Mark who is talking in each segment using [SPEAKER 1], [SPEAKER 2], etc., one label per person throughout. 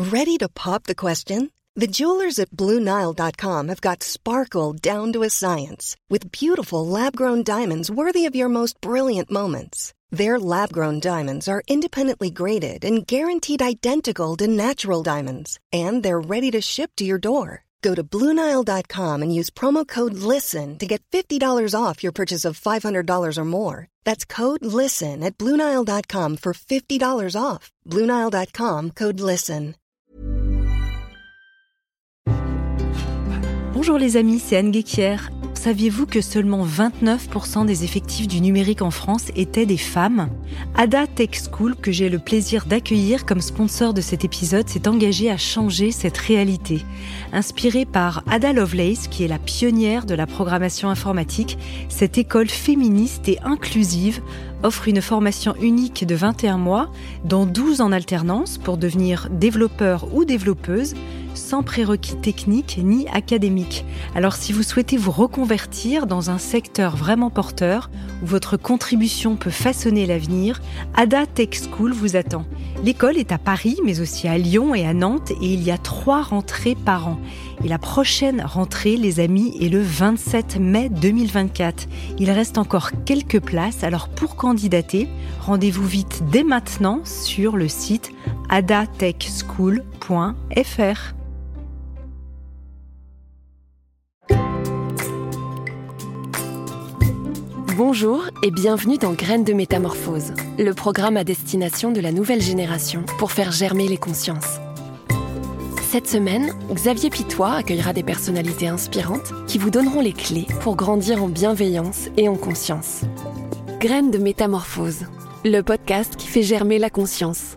[SPEAKER 1] Ready to pop the question? The jewelers at BlueNile.com have got sparkle down to a science with beautiful lab-grown diamonds worthy of your most brilliant moments. Their lab-grown diamonds are independently graded and guaranteed identical to natural diamonds, and they're ready to ship to your door. Go to BlueNile.com and use promo code LISTEN to get $50 off your purchase of $500 or more. That's code LISTEN at BlueNile.com for $50 off. BlueNile.com, code LISTEN.
[SPEAKER 2] Bonjour les amis, c'est Anne Guéquière. Saviez-vous que seulement 29% des effectifs du numérique en France étaient des femmes ? Ada Tech School, que j'ai le plaisir d'accueillir comme sponsor de cet épisode, s'est engagée à changer cette réalité. Inspirée par Ada Lovelace, qui est la pionnière de la programmation informatique, cette école féministe et inclusive offre une formation unique de 21 mois, dont 12 en alternance pour devenir développeur ou développeuse, sans prérequis techniques ni académiques. Alors si vous souhaitez vous reconvertir dans un secteur vraiment porteur, où votre contribution peut façonner l'avenir, Ada Tech School vous attend. L'école est à Paris, mais aussi à Lyon et à Nantes, et il y a 3 rentrées par an. Et la prochaine rentrée, les amis, est le 27 mai 2024. Il reste encore quelques places, alors pour candidater, rendez-vous vite dès maintenant sur le site adatechschool.fr.
[SPEAKER 3] Bonjour et bienvenue dans Graines de Métamorphose, le programme à destination de la nouvelle génération pour faire germer les consciences. Cette semaine, Xavier Pitois accueillera des personnalités inspirantes qui vous donneront les clés pour grandir en bienveillance et en conscience. Graines de Métamorphose, le podcast qui fait germer la conscience.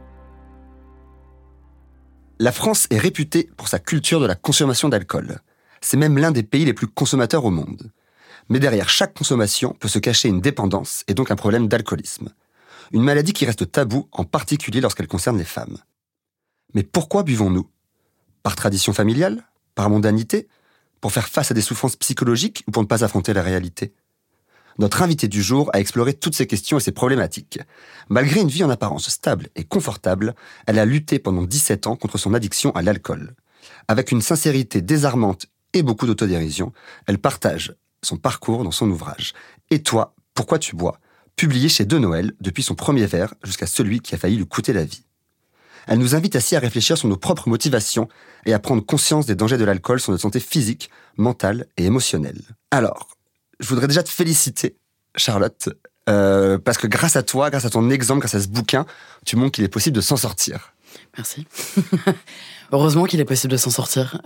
[SPEAKER 4] La France est réputée pour sa culture de la consommation d'alcool. C'est même l'un des pays les plus consommateurs au monde. Mais derrière chaque consommation peut se cacher une dépendance et donc un problème d'alcoolisme. Une maladie qui reste taboue, en particulier lorsqu'elle concerne les femmes. Mais pourquoi buvons-nous ? Par tradition familiale ? Par mondanité ? Pour faire face à des souffrances psychologiques ou pour ne pas affronter la réalité ? Notre invitée du jour a exploré toutes ces questions et ces problématiques. Malgré une vie en apparence stable et confortable, elle a lutté pendant 17 ans contre son addiction à l'alcool. Avec une sincérité désarmante et beaucoup d'autodérision, elle partage son parcours dans son ouvrage « Et toi, pourquoi tu bois ?», publié chez De Noël depuis son premier verre jusqu'à celui qui a failli lui coûter la vie. Elle nous invite ainsi à réfléchir sur nos propres motivations et à prendre conscience des dangers de l'alcool sur notre santé physique, mentale et émotionnelle. Alors, je voudrais déjà te féliciter, Charlotte, parce que grâce à toi, grâce à ton exemple, grâce à ce bouquin, tu montres qu'il est possible de s'en sortir.
[SPEAKER 5] Merci. Heureusement qu'il est possible de s'en sortir.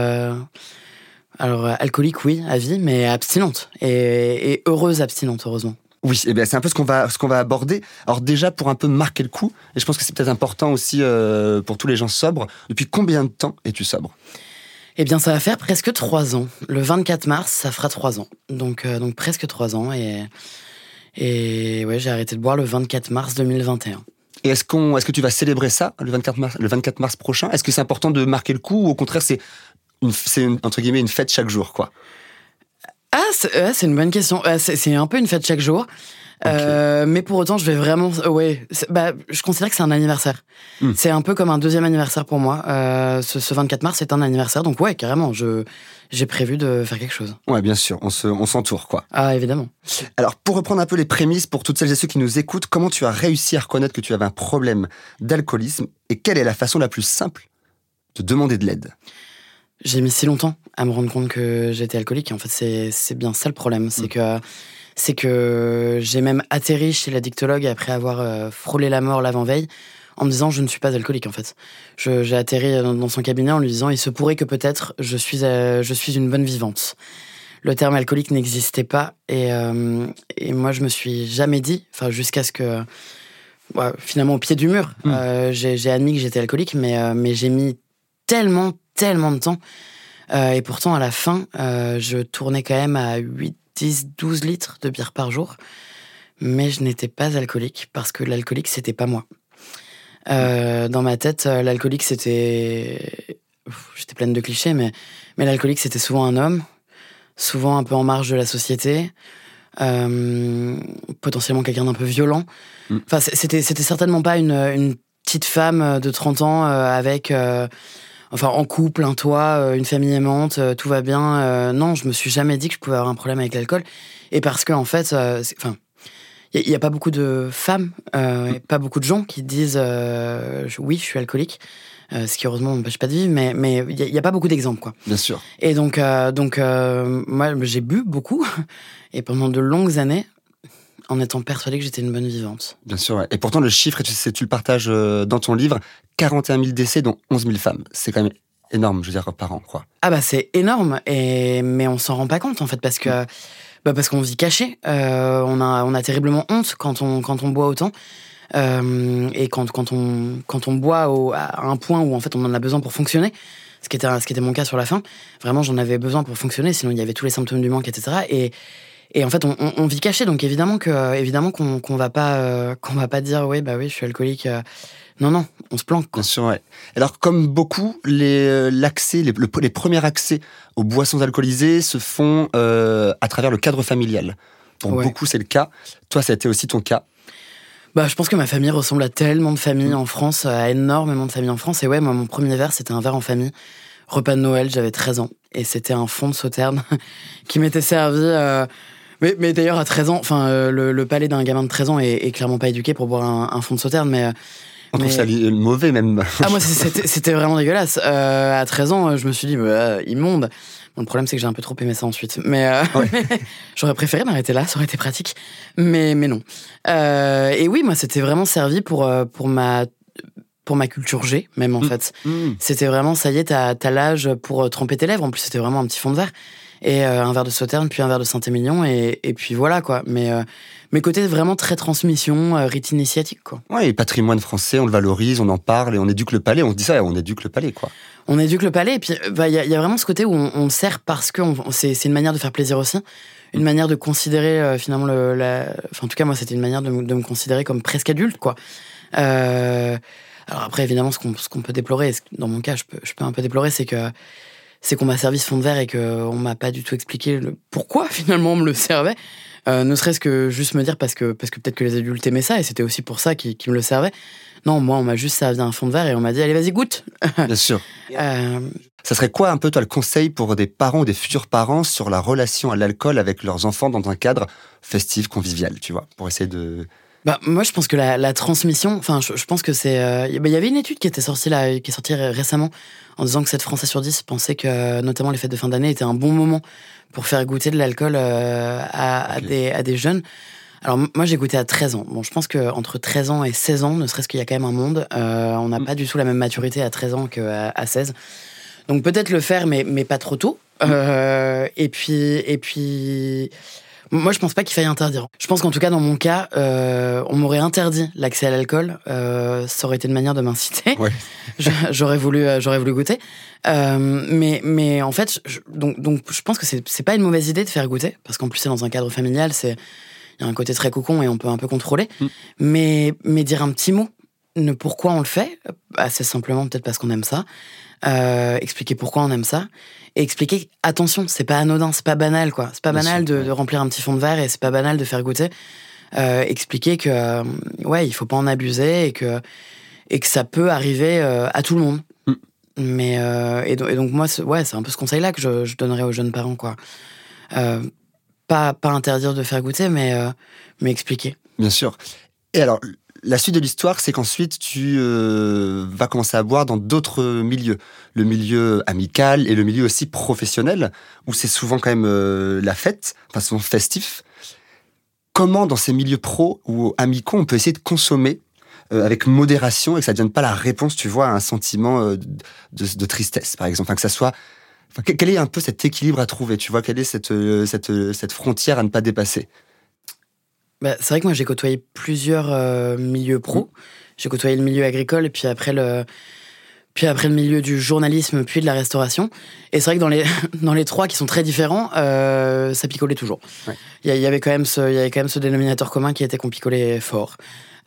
[SPEAKER 5] Alors, alcoolique, oui, à vie, mais abstinente. Et heureuse abstinente, heureusement.
[SPEAKER 4] Oui, eh bien, c'est un peu ce qu'on va aborder. Alors déjà, pour un peu marquer le coup, et je pense que c'est peut-être important aussi pour tous les gens sobres, depuis combien de temps es-tu sobre ?
[SPEAKER 5] Eh bien, ça va faire presque 3 ans. Le 24 mars, ça fera 3 ans. Donc presque 3 ans. Et ouais, j'ai arrêté de boire le 24 mars 2021.
[SPEAKER 4] Et est-ce que tu vas célébrer ça, le 24 mars prochain ? Est-ce que c'est important de marquer le coup ou au contraire, c'est entre guillemets une fête chaque jour, quoi ?
[SPEAKER 5] Ah, c'est une bonne question. C'est un peu une fête chaque jour. Okay. Mais pour autant, je vais vraiment... je considère que c'est un anniversaire. C'est un peu comme un deuxième anniversaire pour moi. Ce 24 mars, c'est un anniversaire. Donc ouais, carrément, j'ai prévu de faire quelque chose.
[SPEAKER 4] Ouais, bien sûr, on s'entoure, quoi.
[SPEAKER 5] Ah, évidemment.
[SPEAKER 4] Alors, pour reprendre un peu les prémices, pour toutes celles et ceux qui nous écoutent, comment tu as réussi à reconnaître que tu avais un problème d'alcoolisme et quelle est la façon la plus simple de demander de l'aide ?
[SPEAKER 5] J'ai mis si longtemps à me rendre compte que j'étais alcoolique. Et en fait, c'est bien ça le problème. C'est que j'ai même atterri chez l'addictologue après avoir frôlé la mort l'avant-veille en me disant je ne suis pas alcoolique en fait. J'ai atterri dans son cabinet en lui disant il se pourrait que peut-être je suis une bonne vivante. Le terme alcoolique n'existait pas et moi je me suis jamais dit, enfin jusqu'à ce que finalement au pied du mur, j'ai admis que j'étais alcoolique, mais j'ai mis tellement de temps et pourtant à la fin je tournais quand même à 8, 10, 12 litres de bière par jour, mais je n'étais pas alcoolique parce que l'alcoolique c'était pas moi. Dans ma tête, l'alcoolique c'était... J'étais pleine de clichés, mais l'alcoolique c'était souvent un homme, souvent un peu en marge de la société, potentiellement quelqu'un d'un peu violent. Enfin, c'était certainement pas une petite femme de 30 ans avec... en couple, un toit, une famille aimante, tout va bien. Non, je me suis jamais dit que je pouvais avoir un problème avec l'alcool. Et parce que, en fait, il y a pas beaucoup de femmes, pas beaucoup de gens qui disent oui, je suis alcoolique. Ce qui, heureusement, m'empêche pas de vivre, mais il y a pas beaucoup d'exemples, quoi.
[SPEAKER 4] Bien sûr.
[SPEAKER 5] Et donc moi, j'ai bu beaucoup, et pendant de longues années, en étant persuadée que j'étais une bonne vivante.
[SPEAKER 4] Bien sûr, ouais. Et pourtant, le chiffre, tu le partages dans ton livre, 41 000 décès, dont 11 000 femmes. C'est quand même énorme, je veux dire, par an, quoi.
[SPEAKER 5] Ah bah, c'est énorme, mais on s'en rend pas compte, en fait, parce qu'on vit caché. On a terriblement honte quand on boit autant. Et quand on boit à un point où, en fait, on en a besoin pour fonctionner, ce qui était mon cas sur la fin, vraiment, j'en avais besoin pour fonctionner, sinon il y avait tous les symptômes du manque, etc. Et en fait, on vit caché, donc évidemment qu'on va pas dire oui, je suis alcoolique. Non, on se planque, quoi.
[SPEAKER 4] Bien sûr, ouais. Alors, comme beaucoup, les premiers accès aux boissons alcoolisées se font à travers le cadre familial. Pour beaucoup, c'est le cas. Toi, ça a été aussi ton cas.
[SPEAKER 5] Je pense que ma famille ressemble à tellement de familles en France, à énormément de familles en France. Et ouais, moi, mon premier verre, c'était un verre en famille. Repas de Noël, j'avais 13 ans. Et c'était un fond de Sauterne qui m'était servi... Mais d'ailleurs, à 13 ans, le palais d'un gamin de 13 ans est clairement pas éduqué pour boire un fond de Sauterne, mais...
[SPEAKER 4] On trouve ça mauvais, même.
[SPEAKER 5] Ah, moi, c'était vraiment dégueulasse. À 13 ans, je me suis dit, immonde. Bon, le problème, c'est que j'ai un peu trop aimé ça ensuite. Mais j'aurais préféré m'arrêter là, ça aurait été pratique. Mais non. Et oui, moi, c'était vraiment servi pour ma culture G, même, en fait. C'était vraiment, ça y est, t'as l'âge pour tremper tes lèvres. En plus, c'était vraiment un petit fond de verre. Et un verre de Sauterne, puis un verre de Saint-Émilion, et puis voilà, quoi. Mais côté vraiment très transmission, rite initiatique, quoi.
[SPEAKER 4] Ouais, et patrimoine français, on le valorise, on en parle, et on éduque le palais. On se dit ça, on éduque le palais, quoi.
[SPEAKER 5] On éduque le palais, et puis il y a vraiment ce côté où on sert parce que c'est une manière de faire plaisir aussi, une manière de considérer finalement en tout cas, moi, c'était une manière de me considérer comme presque adulte, quoi. Alors après, évidemment, ce qu'on peut déplorer, dans mon cas, je peux un peu déplorer, c'est qu'on m'a servi ce fond de verre et qu'on m'a pas du tout expliqué pourquoi finalement on me le servait. Ne serait-ce que juste me dire parce que peut-être que les adultes aimaient ça et c'était aussi pour ça qu'ils me le servaient. Non, moi on m'a juste servi un fond de verre et on m'a dit allez vas-y goûte.
[SPEAKER 4] Bien sûr. Ça serait quoi un peu toi le conseil pour des parents ou des futurs parents sur la relation à l'alcool avec leurs enfants dans un cadre festif, convivial, tu vois, pour essayer de...
[SPEAKER 5] Moi, je pense que la transmission, je pense que c'est... Il y avait une étude qui est sortie récemment en disant que 7 Français sur 10 pensaient que, notamment les fêtes de fin d'année, étaient un bon moment pour faire goûter de l'alcool à des jeunes. Alors, moi, j'ai goûté à 13 ans. Bon, je pense qu'entre 13 ans et 16 ans, ne serait-ce qu'il y a quand même un monde, on n'a pas du tout la même maturité à 13 ans qu'à 16. Donc, peut-être le faire, mais pas trop tôt. Et puis... Moi, je pense pas qu'il faille interdire. Je pense qu'en tout cas, dans mon cas, on m'aurait interdit l'accès à l'alcool. Ça aurait été une manière de m'inciter. Ouais. J'aurais voulu goûter. Mais en fait, donc, je pense que c'est pas une mauvaise idée de faire goûter, parce qu'en plus, c'est dans un cadre familial, il y a un côté très cocon et on peut un peu contrôler. Mais dire un petit mot, pourquoi on le fait, assez simplement, peut-être parce qu'on aime ça. Expliquer pourquoi on aime ça. Et expliquer, attention, c'est pas anodin, c'est pas banal, quoi. C'est pas banal de remplir un petit fond de verre et c'est pas banal de faire goûter. Expliquer que, il faut pas en abuser et que ça peut arriver à tout le monde. Mais, et donc moi, c'est un peu ce conseil-là que je donnerais aux jeunes parents, quoi. Pas interdire de faire goûter, mais expliquer.
[SPEAKER 4] Bien sûr. Et alors, la suite de l'histoire, c'est qu'ensuite, tu vas commencer à boire dans d'autres milieux. Le milieu amical et le milieu aussi professionnel, où c'est souvent quand même la fête, souvent festif. Comment, dans ces milieux pro ou amicaux, on peut essayer de consommer avec modération et que ça ne devienne pas la réponse, tu vois, à un sentiment de tristesse, par exemple. Que ça soit... quel est un peu cet équilibre à trouver, tu vois? Quelle est cette frontière à ne pas dépasser?
[SPEAKER 5] C'est vrai que moi, j'ai côtoyé plusieurs milieux pro. J'ai côtoyé le milieu agricole, et puis après le milieu du journalisme, puis de la restauration. Et c'est vrai que dans les trois qui sont très différents, ça picolait toujours. Ouais. Il y avait quand même ce dénominateur commun qui était qu'on picolait fort.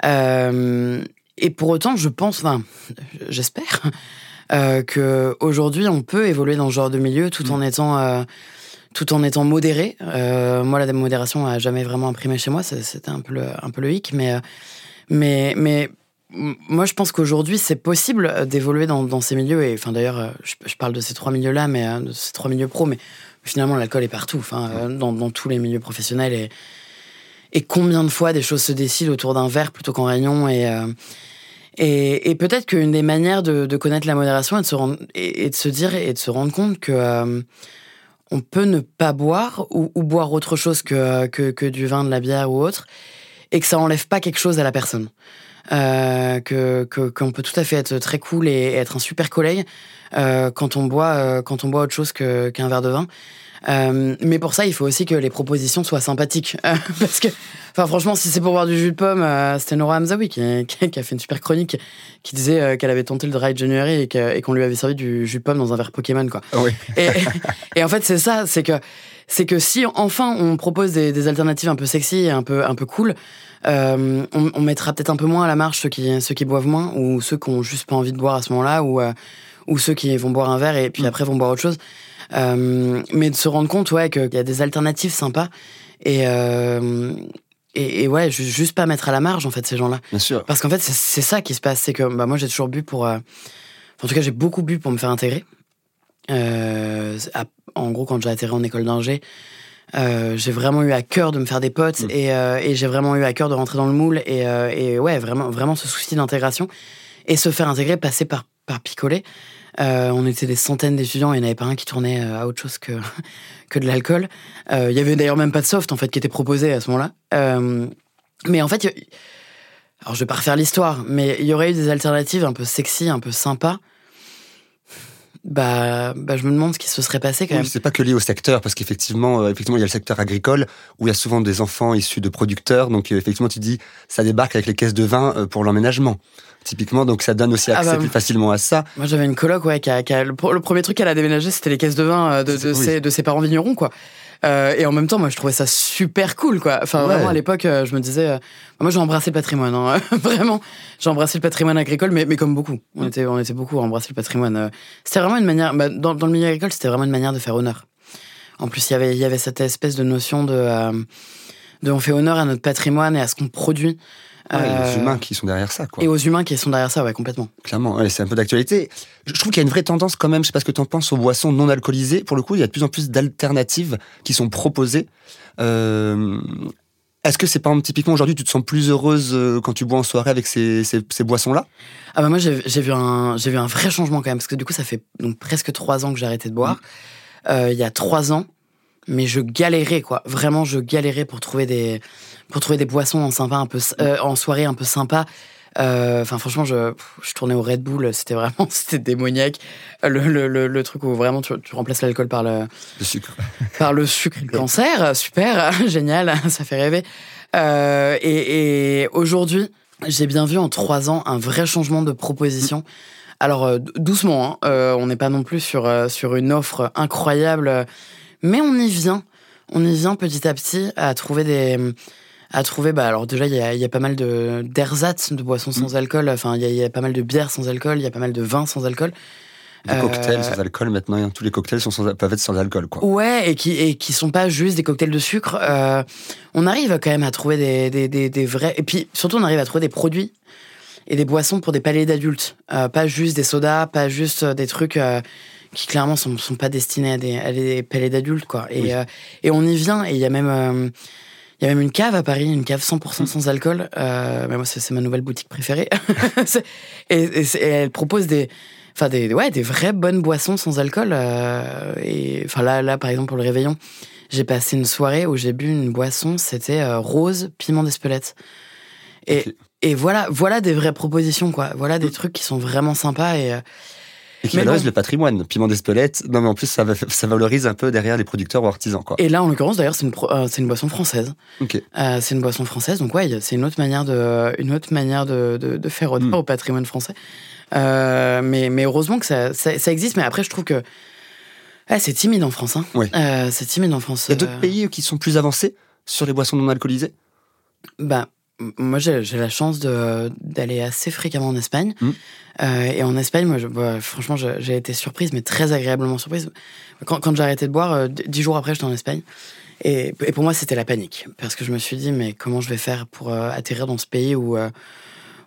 [SPEAKER 5] Et pour autant, je pense, j'espère, qu'aujourd'hui, on peut évoluer dans ce genre de milieu tout en étant modéré. Moi, la modération n'a jamais vraiment imprimé chez moi. C'était un peu le hic, mais moi, je pense qu'aujourd'hui, c'est possible d'évoluer dans ces milieux. Et enfin, d'ailleurs, je parle de ces 3 milieux-là, mais de ces 3 milieux pro. Mais finalement, l'alcool est partout, dans tous les milieux professionnels. Et combien de fois des choses se décident autour d'un verre plutôt qu'en réunion. Et peut-être qu'une des manières de connaître la modération et de se rendre compte que on peut ne pas boire ou boire autre chose que du vin, de la bière ou autre, et que ça enlève pas quelque chose à la personne. Qu'on peut tout à fait être très cool et être un super collègue quand on boit autre chose qu'un verre de vin. Mais pour ça, il faut aussi que les propositions soient sympathiques. Parce que, franchement, si c'est pour boire du jus de pomme, c'était Nora Hamzaoui qui a fait une super chronique qui disait qu'elle avait tenté le dry January et qu'on lui avait servi du jus de pomme dans un verre Pokémon, quoi.
[SPEAKER 4] Oui.
[SPEAKER 5] Et en fait, c'est ça, c'est que si enfin on propose des alternatives un peu sexy et un peu cool, on mettra peut-être un peu moins à la marge ceux qui boivent moins, ou ceux qui ont juste pas envie de boire à ce moment-là, ou ceux qui vont boire un verre et puis après vont boire autre chose. Mais de se rendre compte, qu'il y a des alternatives sympas et ouais, juste pas mettre à la marge, en fait, ces gens-là.
[SPEAKER 4] Bien sûr.
[SPEAKER 5] Parce qu'en fait, c'est ça qui se passe, c'est que moi, j'ai toujours bu en tout cas, j'ai beaucoup bu pour me faire intégrer. En gros, quand j'ai atterri en école d'ingé, j'ai vraiment eu à cœur de me faire des potes et j'ai vraiment eu à cœur de rentrer dans le moule et ouais, vraiment ce souci d'intégration et se faire intégrer, passer par picoler. On était des centaines d'étudiants et il n'y en avait pas un qui tournait à autre chose que de l'alcool. Il y avait d'ailleurs même pas de soft, en fait, qui était proposé à ce moment-là. Mais en fait, alors je vais pas refaire l'histoire, mais il y aurait eu des alternatives un peu sexy, un peu sympas. Je me demande ce qui se serait passé quand même.
[SPEAKER 4] C'est pas que lié au secteur, parce qu'effectivement, il y a le secteur agricole où il y a souvent des enfants issus de producteurs. Donc effectivement, tu dis, ça débarque avec les caisses de vin pour l'emménagement. Typiquement, donc ça donne aussi accès plus facilement à ça.
[SPEAKER 5] Moi, j'avais une coloc, le premier truc qu'elle a déménagé, c'était les caisses de vin de ses parents vignerons, quoi. Et en même temps, moi, je trouvais ça super cool, quoi. Vraiment, à l'époque, je me disais, moi, j'ai embrassé le patrimoine, hein. Vraiment. J'ai embrassé le patrimoine agricole, mais comme beaucoup. On était beaucoup à embrasser le patrimoine. C'était vraiment une manière, dans le milieu agricole, c'était vraiment une manière de faire honneur. En plus, il y avait cette espèce de notion de on fait honneur à notre patrimoine et à ce qu'on produit.
[SPEAKER 4] Les humains qui sont derrière ça, quoi.
[SPEAKER 5] Et aux humains qui sont derrière ça, ouais, complètement.
[SPEAKER 4] Clairement, c'est un peu d'actualité. Je trouve qu'il y a une vraie tendance quand même, je sais pas ce que tu en penses, aux boissons non alcoolisées. Pour le coup, il y a de plus en plus d'alternatives qui sont proposées. Est-ce que c'est, par exemple, typiquement aujourd'hui, tu te sens plus heureuse quand tu bois en soirée avec ces boissons-là ?
[SPEAKER 5] Moi, j'ai vu un vrai changement quand même, parce que du coup, ça fait donc presque 3 ans que j'ai arrêté de boire. Il y a 3 ans, mais je galérais, quoi. Vraiment, je galérais pour trouver des boissons en soirée un peu sympa. Franchement, je tournais au Red Bull, c'était démoniaque. Le truc où vraiment tu remplaces l'alcool par le
[SPEAKER 4] sucre.
[SPEAKER 5] Par le sucre et le cancer, super, génial, ça fait rêver. Et aujourd'hui, j'ai bien vu en 3 ans un vrai changement de proposition. Alors, doucement, on n'est pas non plus sur une offre incroyable, mais on y vient petit à petit à trouver alors déjà, il y a pas mal d'ersatz de boissons sans alcool. Il y a pas mal de bières sans alcool, il y a pas mal de vins sans alcool.
[SPEAKER 4] Des cocktails sans alcool, maintenant, tous les cocktails peuvent être sans alcool, quoi.
[SPEAKER 5] Ouais, et qui sont pas juste des cocktails de sucre. On arrive quand même à trouver des vrais... Et puis, surtout, on arrive à trouver des produits et des boissons pour des palais d'adultes. Pas juste des sodas, pas juste des trucs qui, clairement, sont pas destinés à des palais d'adultes, quoi. Et on y vient, et il y a même... Il y a même une cave à Paris, une cave 100% sans alcool. Mais moi, c'est ma nouvelle boutique préférée. et elle propose des vraies bonnes boissons sans alcool. Là, par exemple, pour le réveillon, j'ai passé une soirée où j'ai bu une boisson, c'était rose, piment d'Espelette. Et voilà des vraies propositions, quoi. Voilà des trucs qui sont vraiment sympas
[SPEAKER 4] et qui valorise le patrimoine. Piment d'Espelette, non mais en plus ça valorise un peu derrière les producteurs ou artisans, quoi.
[SPEAKER 5] Et là, en l'occurrence, d'ailleurs, c'est une boisson française.
[SPEAKER 4] Okay.
[SPEAKER 5] C'est une boisson française, donc ouais, c'est une autre manière de faire honneur au patrimoine français. Mais heureusement que ça existe. Mais après, je trouve que c'est timide en France. Hein.
[SPEAKER 4] Oui.
[SPEAKER 5] C'est timide en France.
[SPEAKER 4] Il y a d'autres pays qui sont plus avancés sur les boissons non alcoolisées ?
[SPEAKER 5] Moi, j'ai la chance d'aller assez fréquemment en Espagne. Et en Espagne, moi, franchement, j'ai été surprise, mais très agréablement surprise. Quand j'ai arrêté de boire, 10 jours après, j'étais en Espagne. Et pour moi, c'était la panique. Parce que je me suis dit, mais comment je vais faire pour atterrir dans ce pays où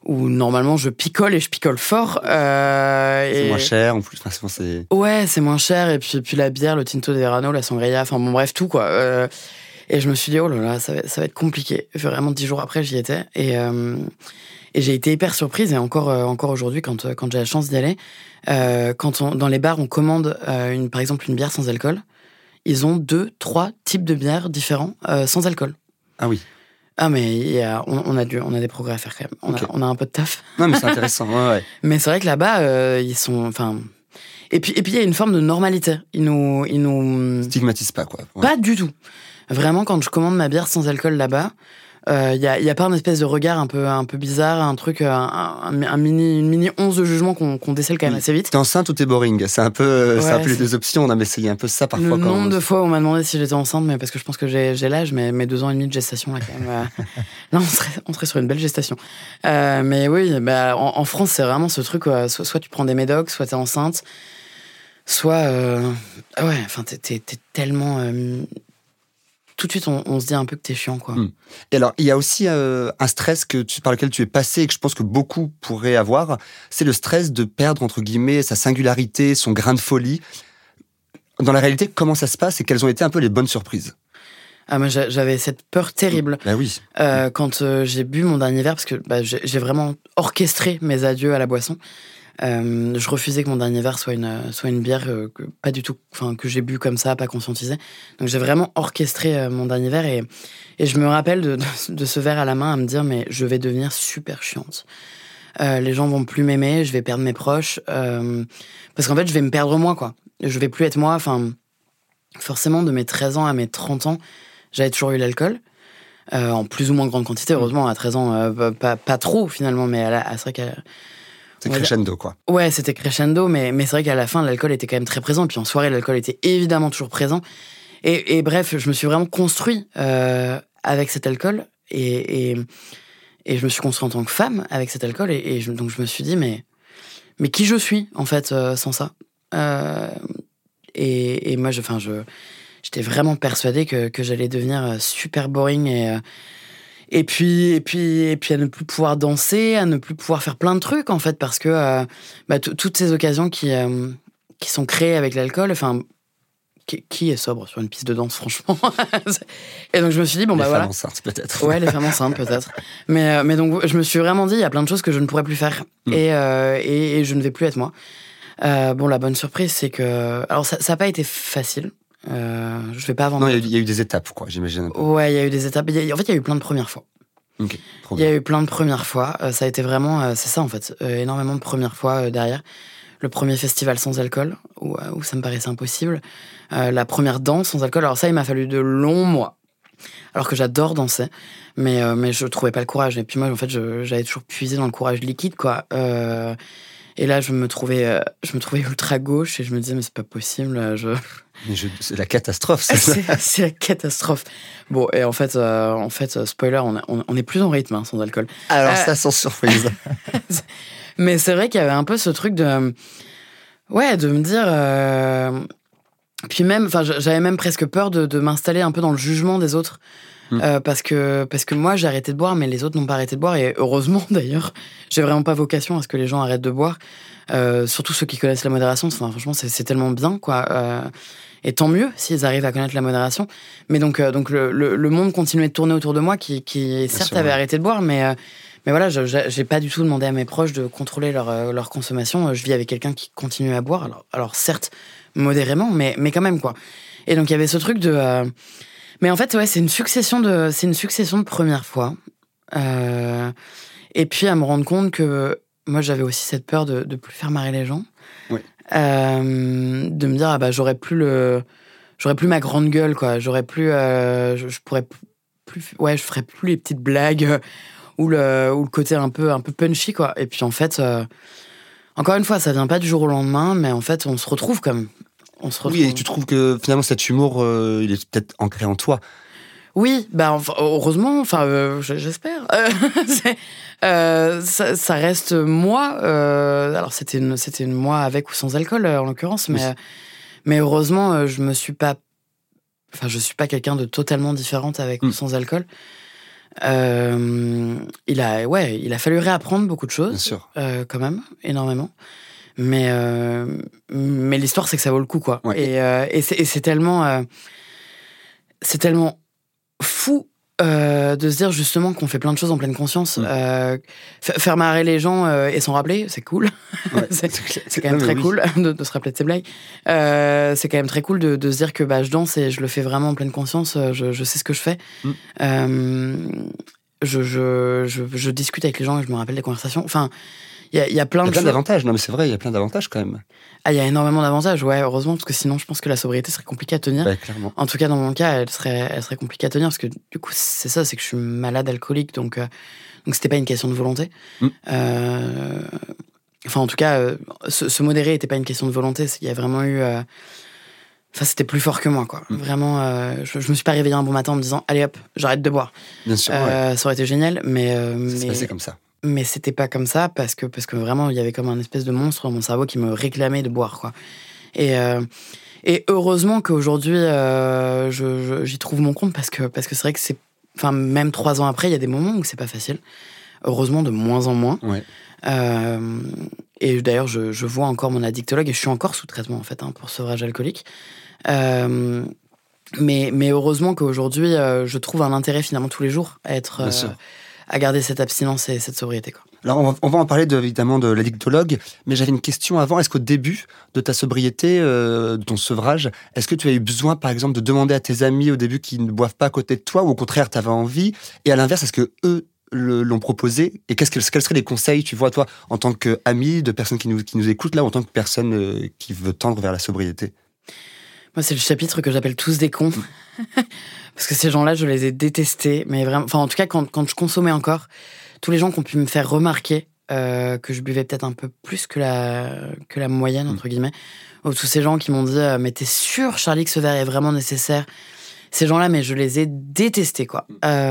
[SPEAKER 5] où normalement je picole et je picole fort.
[SPEAKER 4] C'est moins cher en plus.
[SPEAKER 5] Ouais, c'est moins cher. Et puis la bière, le Tinto de Verano, la sangria, enfin bon, bref, tout quoi. Et je me suis dit, oh là là, ça va être compliqué. Vraiment, 10 jours après, j'y étais. Et j'ai été hyper surprise. Et encore aujourd'hui, quand j'ai la chance d'y aller, dans les bars, on commande par exemple une bière sans alcool, ils ont 2-3 types de bières différents sans alcool.
[SPEAKER 4] Ah oui.
[SPEAKER 5] Ah mais on a des progrès à faire quand même. On a un peu de taf.
[SPEAKER 4] Non mais c'est intéressant. Ouais.
[SPEAKER 5] Mais c'est vrai que là-bas, ils sont, enfin. Et puis il y a une forme de normalité. Ils nous
[SPEAKER 4] stigmatisent pas quoi. Ouais.
[SPEAKER 5] Pas du tout. Vraiment, quand je commande ma bière sans alcool là-bas, y a pas un espèce de regard un peu bizarre, un truc, une mini once de jugement qu'on décèle quand même assez vite.
[SPEAKER 4] T'es enceinte ou t'es boring? C'est un peu, c'est un peu les deux options. On a essayé un peu ça parfois.
[SPEAKER 5] Le nombre de fois où on m'a demandé si j'étais enceinte, mais parce que je pense que j'ai l'âge, mais mes 2 ans et demi de gestation là quand même. Là, on serait sur une belle gestation. Mais oui, en France, c'est vraiment ce truc. Soit tu prends des médocs, soit t'es enceinte, soit ouais. Enfin, t'es tellement tout de suite, on se dit un peu que t'es chiant, quoi.
[SPEAKER 4] Et alors, il y a aussi un stress par lequel tu es passé et que je pense que beaucoup pourraient avoir. C'est le stress de perdre, entre guillemets, sa singularité, son grain de folie. Dans la réalité, comment ça se passe et quelles ont été un peu les bonnes surprises?
[SPEAKER 5] Ah, moi, j'avais cette peur terrible.
[SPEAKER 4] Bah oui.
[SPEAKER 5] Quand j'ai bu mon dernier verre, parce que j'ai vraiment orchestré mes adieux à la boisson. Je refusais que mon dernier verre soit une bière pas du tout, enfin que j'ai bu comme ça, pas conscientisé. Donc j'ai vraiment orchestré mon dernier verre et je me rappelle de ce verre à la main à me dire mais je vais devenir super chiante. Les gens vont plus m'aimer, je vais perdre mes proches parce qu'en fait je vais me perdre moi quoi. Je vais plus être moi. Enfin forcément de mes 13 ans à mes 30 ans, j'avais toujours eu l'alcool. En plus ou moins grande quantité, heureusement à 13 ans pas trop finalement, mais c'est vrai qu'à
[SPEAKER 4] c'est crescendo, quoi.
[SPEAKER 5] Ouais, c'était crescendo, mais c'est vrai qu'à la fin, l'alcool était quand même très présent. Puis en soirée, l'alcool était évidemment toujours présent. Et bref, je me suis vraiment construit avec cet alcool. Et je me suis construit en tant que femme avec cet alcool. Donc je me suis dit, mais qui je suis, en fait, sans ça? Et moi, j'étais vraiment persuadée que j'allais devenir super boring et puis à ne plus pouvoir danser, à ne plus pouvoir faire plein de trucs en fait parce que toutes ces occasions qui sont créées avec l'alcool, enfin qui est sobre sur une piste de danse franchement. Et donc je me suis dit
[SPEAKER 4] les
[SPEAKER 5] voilà.
[SPEAKER 4] femmes enceintes peut-être.
[SPEAKER 5] Ouais, les femmes enceintes peut-être. Mais donc je me suis vraiment dit il y a plein de choses que je ne pourrais plus faire et je ne vais plus être moi. La bonne surprise c'est que alors ça n'a pas été facile. Je vais pas vendre.
[SPEAKER 4] Non, il y a eu des étapes, quoi, j'imagine.
[SPEAKER 5] Ouais, il y a eu des étapes. En fait, il y a eu plein de premières fois.
[SPEAKER 4] Ok.
[SPEAKER 5] Il y a eu plein de premières fois. Ça a été vraiment, c'est ça en fait, énormément de premières fois derrière. Le premier festival sans alcool, où ça me paraissait impossible. La première danse sans alcool. Alors ça, il m'a fallu de longs mois. Alors que j'adore danser, mais je trouvais pas le courage. Et puis moi, en fait, j'avais toujours puisé dans le courage liquide, quoi. Et là, je me trouvais ultra gauche et je me disais mais c'est pas possible.
[SPEAKER 4] C'est la catastrophe.
[SPEAKER 5] C'est la catastrophe. Bon, et en fait, spoiler, on est plus en rythme sans alcool.
[SPEAKER 4] Alors ça, sans surprise.
[SPEAKER 5] Mais c'est vrai qu'il y avait un peu ce truc de me dire. Puis même, enfin, j'avais même presque peur de m'installer un peu dans le jugement des autres. Parce que moi j'ai arrêté de boire mais les autres n'ont pas arrêté de boire et heureusement d'ailleurs j'ai vraiment pas vocation à ce que les gens arrêtent de boire, surtout ceux qui connaissent la modération. Enfin, franchement c'est tellement bien quoi, et tant mieux s'ils arrivent à connaître la modération, mais donc le monde continuait de tourner autour de moi qui certes avait arrêté de boire mais voilà, j'ai pas du tout demandé à mes proches de contrôler leur consommation. Je vis avec quelqu'un qui continue à boire, alors certes modérément mais quand même quoi. Et donc il y avait ce truc de mais en fait, ouais, c'est une succession de premières fois. Et puis à me rendre compte que moi, j'avais aussi cette peur de plus faire marrer les gens.
[SPEAKER 4] Oui.
[SPEAKER 5] De me dire, j'aurais plus ma grande gueule, quoi. J'aurais plus, je pourrais plus, ouais, je ferais plus les petites blagues ou le côté un peu punchy, quoi. Et puis en fait, encore une fois, ça vient pas du jour au lendemain, mais en fait, on se retrouve comme.
[SPEAKER 4] Oui, et tu trouves que finalement cet humour, il est peut-être ancré en toi?
[SPEAKER 5] Oui, heureusement, j'espère. Ça reste moi. Alors c'était une moi avec ou sans alcool en l'occurrence, mais heureusement, je suis pas quelqu'un de totalement différente avec ou sans alcool. Il a fallu réapprendre beaucoup de choses.
[SPEAKER 4] Bien sûr.
[SPEAKER 5] Quand même, énormément. Mais l'histoire, c'est que ça vaut le coup, quoi.
[SPEAKER 4] Ouais.
[SPEAKER 5] Et c'est tellement fou de se dire justement qu'on fait plein de choses en pleine conscience. Faire marrer les gens et s'en rappeler, c'est cool.
[SPEAKER 4] Ouais,
[SPEAKER 5] c'est quand même très cool de se rappeler de ces blagues. C'est quand même très cool de se dire que je danse et je le fais vraiment en pleine conscience. Je sais ce que je fais. Je discute avec les gens et je me rappelle des conversations. Enfin, il y a plein de choses.
[SPEAKER 4] D'avantages. Non, mais c'est vrai, il y a plein d'avantages quand même.
[SPEAKER 5] Ah, il y a énormément d'avantages, ouais, heureusement, parce que sinon, je pense que la sobriété serait compliquée à tenir.
[SPEAKER 4] Ouais, clairement.
[SPEAKER 5] En tout cas, dans mon cas, elle serait compliquée à tenir, parce que du coup, c'est ça, c'est que je suis malade alcoolique, donc c'était pas une question de volonté. Enfin, en tout cas, se modérer était pas une question de volonté, il y a vraiment eu... Enfin, c'était plus fort que moi, quoi. Vraiment, je me suis pas réveillé un bon matin en me disant, allez hop, j'arrête de boire.
[SPEAKER 4] Bien sûr,
[SPEAKER 5] Ça aurait été génial, mais...
[SPEAKER 4] Ça s'est passé comme ça.
[SPEAKER 5] Mais c'était pas comme ça parce que vraiment il y avait comme un espèce de monstre dans mon cerveau qui me réclamait de boire, quoi. Et heureusement qu'aujourd'hui j'y trouve mon compte parce que c'est vrai que c'est, enfin, même 3 ans après, il y a des moments où c'est pas facile. Heureusement, de moins en moins.
[SPEAKER 4] Ouais.
[SPEAKER 5] Et d'ailleurs je vois encore mon addictologue et je suis encore sous traitement en fait pour sevrage alcoolique. Mais heureusement qu'aujourd'hui je trouve un intérêt finalement tous les jours à être à garder cette abstinence et cette sobriété, quoi.
[SPEAKER 4] Alors, on va en parler évidemment de l'addictologue, mais j'avais une question avant. Est-ce qu'au début de ta sobriété, de ton sevrage, est-ce que tu as eu besoin, par exemple, de demander à tes amis au début qui ne boivent pas à côté de toi, ou au contraire, tu avais envie? Et à l'inverse, est-ce que eux l'ont proposé? Et quels seraient les conseils, tu vois, toi, en tant qu'ami, de personnes qui nous écoutent, là, en tant que personne qui veut tendre vers la sobriété?
[SPEAKER 5] Moi, c'est le chapitre que j'appelle tous des cons. Parce que ces gens-là, je les ai détestés. Mais vraiment, enfin, en tout cas, quand je consommais encore, tous les gens qui ont pu me faire remarquer que je buvais peut-être un peu plus que la moyenne, entre guillemets. Ou tous ces gens qui m'ont dit mais t'es sûr, Charlie, que ce verre est vraiment nécessaire? Ces gens-là, mais je les ai détestés, quoi.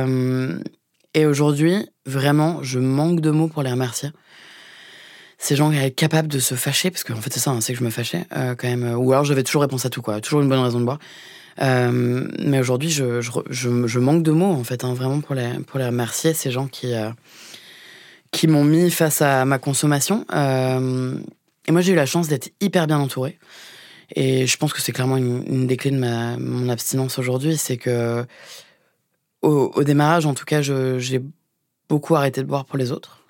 [SPEAKER 5] Et aujourd'hui, vraiment, je manque de mots pour les remercier. Ces gens capables de se fâcher, parce qu'en fait c'est ça, c'est que je me fâchais quand même, ou alors j'avais toujours réponse à tout, quoi, toujours une bonne raison de boire. Mais aujourd'hui je manque de mots en fait, vraiment pour les remercier, ces gens qui m'ont mis face à ma consommation. Et moi j'ai eu la chance d'être hyper bien entourée, et je pense que c'est clairement une des clés de mon abstinence aujourd'hui, c'est que au démarrage en tout cas j'ai beaucoup arrêté de boire pour les autres,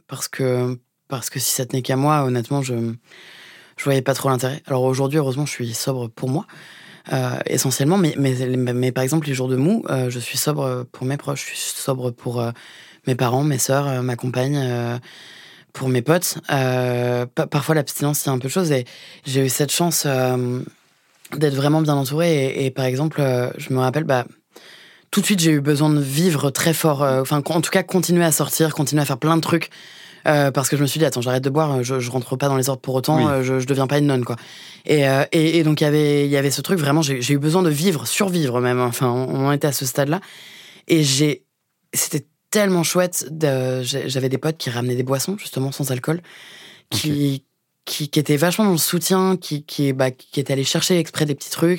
[SPEAKER 5] parce que si ça tenait qu'à moi, honnêtement, je voyais pas trop l'intérêt. Alors aujourd'hui, heureusement, je suis sobre pour moi, essentiellement. Mais par exemple, les jours de mou, je suis sobre pour mes proches. Je suis sobre pour mes parents, mes sœurs, ma compagne, pour mes potes. Parfois, l'abstinence, c'est un peu de choses. Et j'ai eu cette chance d'être vraiment bien entourée. Et par exemple, je me rappelle... tout de suite, j'ai eu besoin de vivre très fort. Enfin, en tout cas, continuer à sortir, continuer à faire plein de trucs. Parce que je me suis dit, attends, j'arrête de boire, je rentre pas dans les ordres pour autant, je deviens pas une nonne, quoi. Et donc, il y avait ce truc, vraiment, j'ai eu besoin de vivre, survivre même. Enfin, on en était à ce stade-là. Et c'était tellement chouette. J'avais des potes qui ramenaient des boissons, justement, sans alcool, qui étaient vachement dans le soutien, qui étaient allés chercher exprès des petits trucs,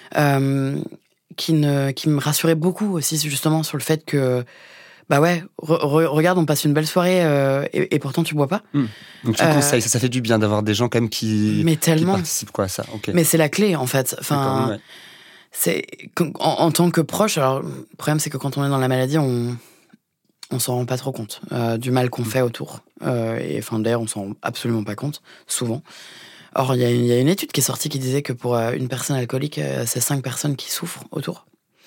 [SPEAKER 5] qui me rassuraient beaucoup aussi, justement, sur le fait que, regarde, on passe une belle soirée et pourtant tu bois pas.
[SPEAKER 4] Donc tu conseilles, ça fait du bien d'avoir des gens quand même qui participent, quoi, à ça. Okay.
[SPEAKER 5] Mais c'est la clé en fait. Enfin, c'est en tant que proche. Alors le problème c'est que quand on est dans la maladie, on s'en rend pas trop compte du mal qu'on fait autour. Et enfin d'ailleurs on s'en rend absolument pas compte souvent. Or il y a une étude qui est sortie qui disait que pour une personne alcoolique, c'est 5 personnes qui souffrent autour.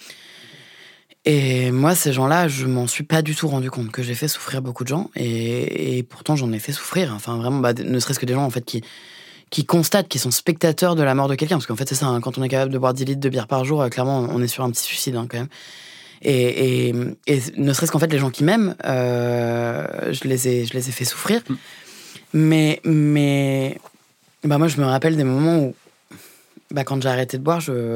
[SPEAKER 5] Et moi, ces gens-là, je m'en suis pas du tout rendu compte que j'ai fait souffrir beaucoup de gens, et pourtant j'en ai fait souffrir. Enfin, vraiment, ne serait-ce que des gens en fait qui constatent, qui sont spectateurs de la mort de quelqu'un, parce qu'en fait c'est ça. Quand on est capable de boire 10 litres de bière par jour, clairement, on est sur un petit suicide quand même. Et ne serait-ce qu'en fait les gens qui m'aiment, je les ai fait souffrir. Mais moi, je me rappelle des moments où, quand j'ai arrêté de boire,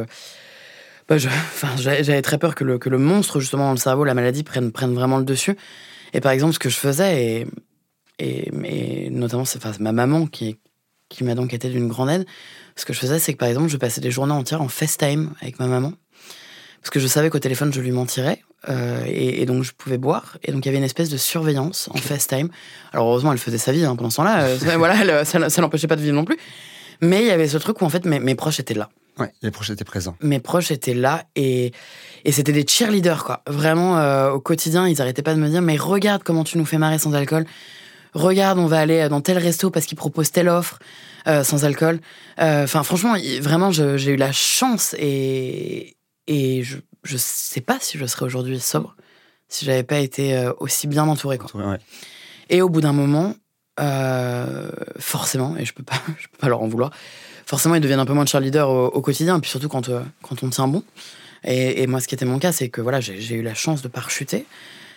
[SPEAKER 5] j'avais très peur que le monstre, justement, dans le cerveau, la maladie, prenne vraiment le dessus. Et par exemple, ce que je faisais, et notamment, c'est ma maman qui m'a donc été d'une grande aide. Ce que je faisais, c'est que, par exemple, je passais des journées entières en FaceTime avec ma maman. Parce que je savais qu'au téléphone, je lui mentirais. et donc je pouvais boire. Et donc il y avait une espèce de surveillance en FaceTime. Alors heureusement, elle faisait sa vie pendant ce temps-là. Voilà, ça l'empêchait pas de vivre non plus. Mais il y avait ce truc où en fait mes proches étaient là.
[SPEAKER 4] Ouais, les proches étaient présents.
[SPEAKER 5] Mes proches étaient là et c'était des cheerleaders, quoi. Vraiment, au quotidien, ils arrêtaient pas de me dire « Mais regarde comment tu nous fais marrer sans alcool. Regarde, on va aller dans tel resto parce qu'ils proposent telle offre sans alcool. » Enfin, franchement, vraiment, j'ai eu la chance et je sais pas si je serais aujourd'hui sobre si j'avais pas été aussi bien entourée, quoi.
[SPEAKER 4] Ouais.
[SPEAKER 5] Et au bout d'un moment, forcément, et je peux pas leur en vouloir, forcément, ils deviennent un peu moins de cheerleaders au quotidien, puis surtout quand on tient bon. Et moi, ce qui était mon cas, c'est que voilà, j'ai eu la chance de pas rechuter.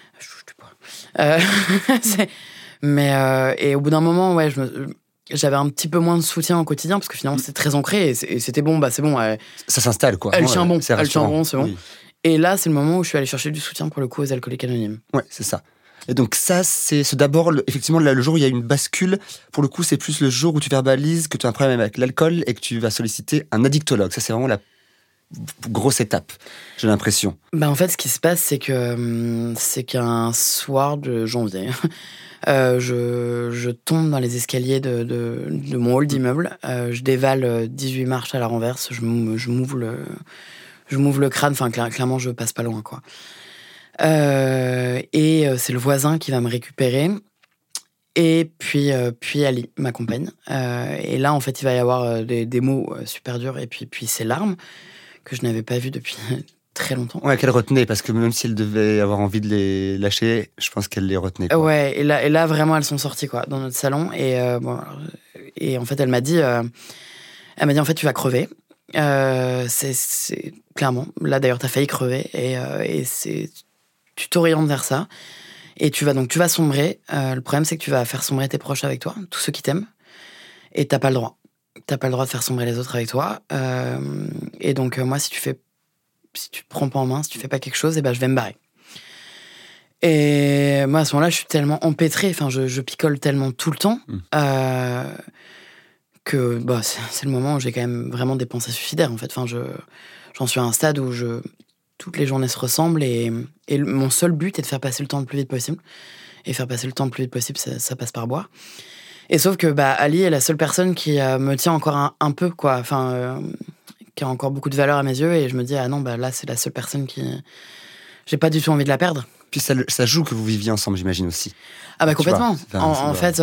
[SPEAKER 5] Et au bout d'un moment, ouais, j'avais un petit peu moins de soutien au quotidien, parce que finalement, c'était très ancré, et c'était bon, c'est bon.
[SPEAKER 4] Ça s'installe, quoi.
[SPEAKER 5] Elle tient bon, c'est bon.
[SPEAKER 4] Oui.
[SPEAKER 5] Et là, c'est le moment où je suis allé chercher du soutien, pour le coup, aux alcooliques anonymes.
[SPEAKER 4] Ouais, c'est ça. Et donc ça, c'est d'abord, effectivement, le jour où il y a une bascule. Pour le coup, c'est plus le jour où tu verbalises que tu as un problème avec l'alcool et que tu vas solliciter un addictologue. Ça, c'est vraiment la grosse étape, j'ai l'impression.
[SPEAKER 5] En fait, ce qui se passe, c'est qu'un soir de janvier, je tombe dans les escaliers de mon hall d'immeuble. Je dévale 18 marches à la renverse. Je m'ouvre le crâne. Enfin, clairement, je passe pas loin, quoi. Et c'est le voisin qui va me récupérer. Et puis Ali m'accompagne. Et là, en fait, il va y avoir des mots super durs. Et puis ces larmes que je n'avais pas vues depuis très longtemps. Ouais,
[SPEAKER 4] qu'elle retenait, parce que même si elle devait avoir envie de les lâcher, je pense qu'elle les retenait, quoi.
[SPEAKER 5] Ouais, et là, vraiment, elles sont sorties, quoi, dans notre salon. Et en fait, elle m'a dit, en fait, tu vas crever. C'est clairement. Là, d'ailleurs, t'as failli crever. Et tu t'orientes vers ça. Et tu vas sombrer. Le problème, c'est que tu vas faire sombrer tes proches avec toi, tous ceux qui t'aiment. Et t'as pas le droit. T'as pas le droit de faire sombrer les autres avec toi. Et donc, moi, si tu te prends pas en main, si tu fais pas quelque chose, je vais me barrer. Et moi, à ce moment-là, je suis tellement empêtrée, enfin, je picole tellement tout le temps, que c'est le moment où j'ai quand même vraiment des pensées suicidaires, en fait. Enfin, j'en suis à un stade où toutes les journées se ressemblent et mon seul but est de faire passer le temps le plus vite possible. Et faire passer le temps le plus vite possible, ça passe par boire. Et sauf que Ali est la seule personne qui me tient encore un peu, quoi. Enfin, qui a encore beaucoup de valeur à mes yeux. Et je me dis, ah non, là, c'est la seule personne qui... J'ai pas du tout envie de la perdre.
[SPEAKER 4] Puis ça joue que vous viviez ensemble, j'imagine aussi.
[SPEAKER 5] Ah complètement. En fait,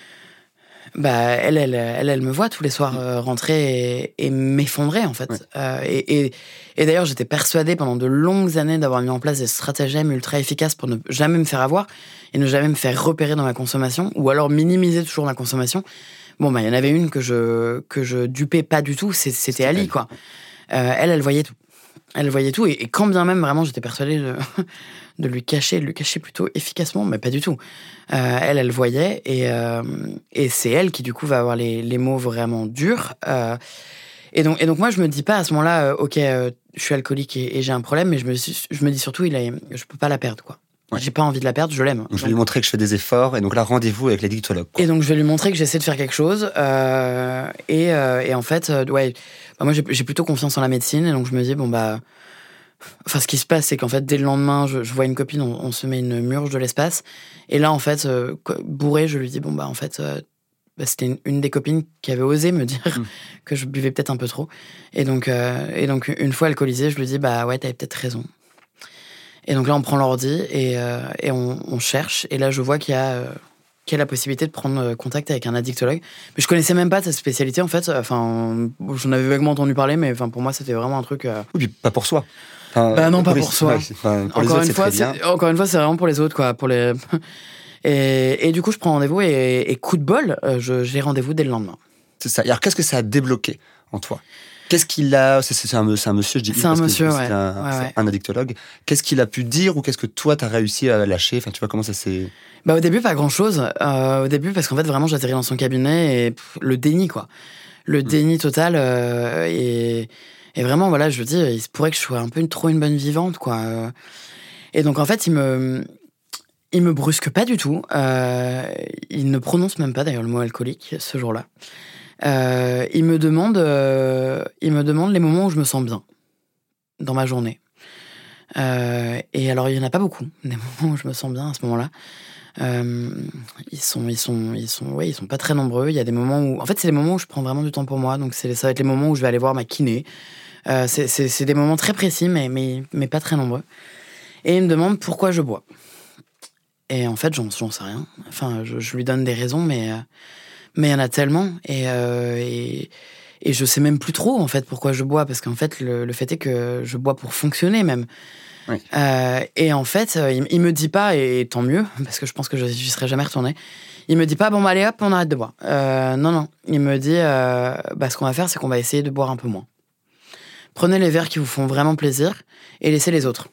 [SPEAKER 5] elle me voit tous les soirs rentrer et m'effondrer, en fait. Ouais. Et d'ailleurs, j'étais persuadée pendant de longues années d'avoir mis en place des stratagèmes ultra efficaces pour ne jamais me faire avoir et ne jamais me faire repérer dans ma consommation, ou alors minimiser toujours ma consommation. Il y en avait une que je dupais pas du tout, c'était Ali, quoi. Elle voyait tout. Elle voyait tout, et quand bien même, vraiment, j'étais persuadée de lui cacher plutôt efficacement, mais pas du tout. Elle voyait, et c'est elle qui, du coup, va avoir les mots vraiment durs. Et donc, moi, je me dis pas à ce moment-là, ok, je suis alcoolique et j'ai un problème, mais je me dis surtout, je peux pas la perdre, quoi. Ouais. J'ai pas envie de la perdre, je l'aime.
[SPEAKER 4] Donc, je vais lui montrer que je fais des efforts, et donc là, rendez-vous avec l'addictologue, quoi.
[SPEAKER 5] Et donc, je vais lui montrer que j'essaie de faire quelque chose, et en fait, moi, j'ai plutôt confiance en la médecine, et donc je me dis, ce qui se passe, c'est qu'en fait, dès le lendemain, je vois une copine, on se met une murge de l'espace, et là, en fait, bourré, je lui dis, en fait, c'était une des copines qui avait osé me dire que je buvais peut-être un peu trop, et donc une fois alcoolisée, je lui dis, ouais, t'avais peut-être raison. Et donc là, on prend l'ordi et on cherche. Et là, je vois qu'il y a la possibilité de prendre contact avec un addictologue. Mais je connaissais même pas cette spécialité, en fait. Enfin, j'en avais vaguement entendu parler, mais pour moi, c'était vraiment un truc...
[SPEAKER 4] Oui, puis pas pour soi.
[SPEAKER 5] Non, pas pour soi.
[SPEAKER 4] Pour les autres, c'est très bien.
[SPEAKER 5] Encore une fois, c'est vraiment pour les autres, quoi. Et du coup, je prends rendez-vous et coup de bol, j'ai rendez-vous dès le lendemain.
[SPEAKER 4] C'est ça. Et alors, qu'est-ce que ça a débloqué en toi ? Qu'est-ce qu'il a... C'est un monsieur, je dis.
[SPEAKER 5] C'est un monsieur,
[SPEAKER 4] c'est un addictologue. Qu'est-ce qu'il a pu dire, ou qu'est-ce que toi, t'as réussi à lâcher ? Enfin, tu vois, comment ça s'est...
[SPEAKER 5] Au début, pas grand-chose. Au début, parce qu'en fait, vraiment, j'atterris dans son cabinet et le déni, quoi. Le déni total. Et vraiment, voilà, je veux dire, il se pourrait que je sois un peu trop une bonne vivante, quoi. Et donc, en fait, il me brusque pas du tout. Il ne prononce même pas, d'ailleurs, le mot alcoolique, ce jour-là. Il me demande les moments où je me sens bien dans ma journée. Et alors, il y en a pas beaucoup, des moments où je me sens bien à ce moment-là. Ils sont pas très nombreux. Il y a des moments où, en fait, c'est les moments où je prends vraiment du temps pour moi. Donc, ça va être les moments où je vais aller voir ma kiné. C'est des moments très précis, mais pas très nombreux. Et il me demande pourquoi je bois. Et en fait, j'en sais rien. Enfin, je lui donne des raisons, mais il y en a tellement. Et je sais même plus trop, en fait, pourquoi je bois. Parce qu'en fait, le fait est que je bois pour fonctionner, même.
[SPEAKER 4] Oui.
[SPEAKER 5] Et en fait, il me dit pas, et tant mieux, parce que je pense que je n'y serais jamais retournée. Il me dit pas, bon, bah, allez hop, on arrête de boire. Non. Il me dit, ce qu'on va faire, c'est qu'on va essayer de boire un peu moins. Prenez les verres qui vous font vraiment plaisir et laissez les autres.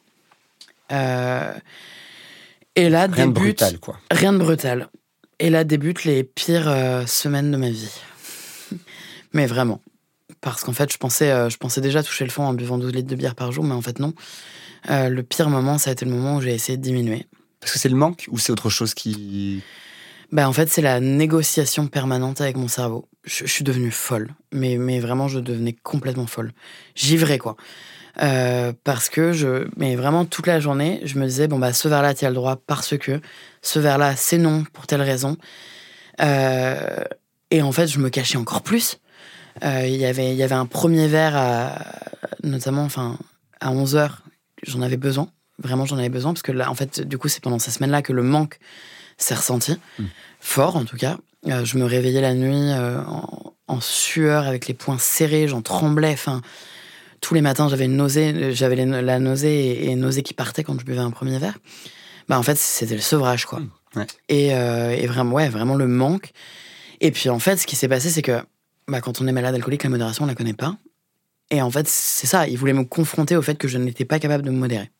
[SPEAKER 5] Et là,
[SPEAKER 4] rien de brutal, quoi.
[SPEAKER 5] Rien de brutal. Et là débutent les pires semaines de ma vie. Mais vraiment. Parce qu'en fait, je pensais déjà toucher le fond en buvant 12 litres de bière par jour, mais en fait, non. Le pire moment, ça a été le moment où j'ai essayé de diminuer.
[SPEAKER 4] Parce que c'est le manque ou c'est autre chose qui...
[SPEAKER 5] En fait, c'est la négociation permanente avec mon cerveau. Je suis devenue folle. Mais vraiment, je devenais complètement folle. Givrais, quoi. Parce que mais vraiment, toute la journée, je me disais, ce verre-là, tu as le droit parce que ce verre-là, c'est non pour telle raison. Et en fait, je me cachais encore plus. Il y avait un premier verre, notamment à 11h, j'en avais besoin. Vraiment, j'en avais besoin. Parce que là, en fait, du coup, c'est pendant ces semaines-là que le manque s'est ressenti. Fort, en tout cas. Je me réveillais la nuit en sueur, avec les poings serrés, j'en tremblais. Tous les matins, j'avais une nausée. J'avais la nausée et nausée qui partait quand je buvais un premier verre. En fait, c'était le sevrage, quoi.
[SPEAKER 4] Ouais.
[SPEAKER 5] Et vraiment le manque. Et puis, en fait, ce qui s'est passé, c'est que quand on est malade alcoolique, la modération, on la connaît pas. Et en fait, c'est ça. Il voulait me confronter au fait que je n'étais pas capable de me modérer.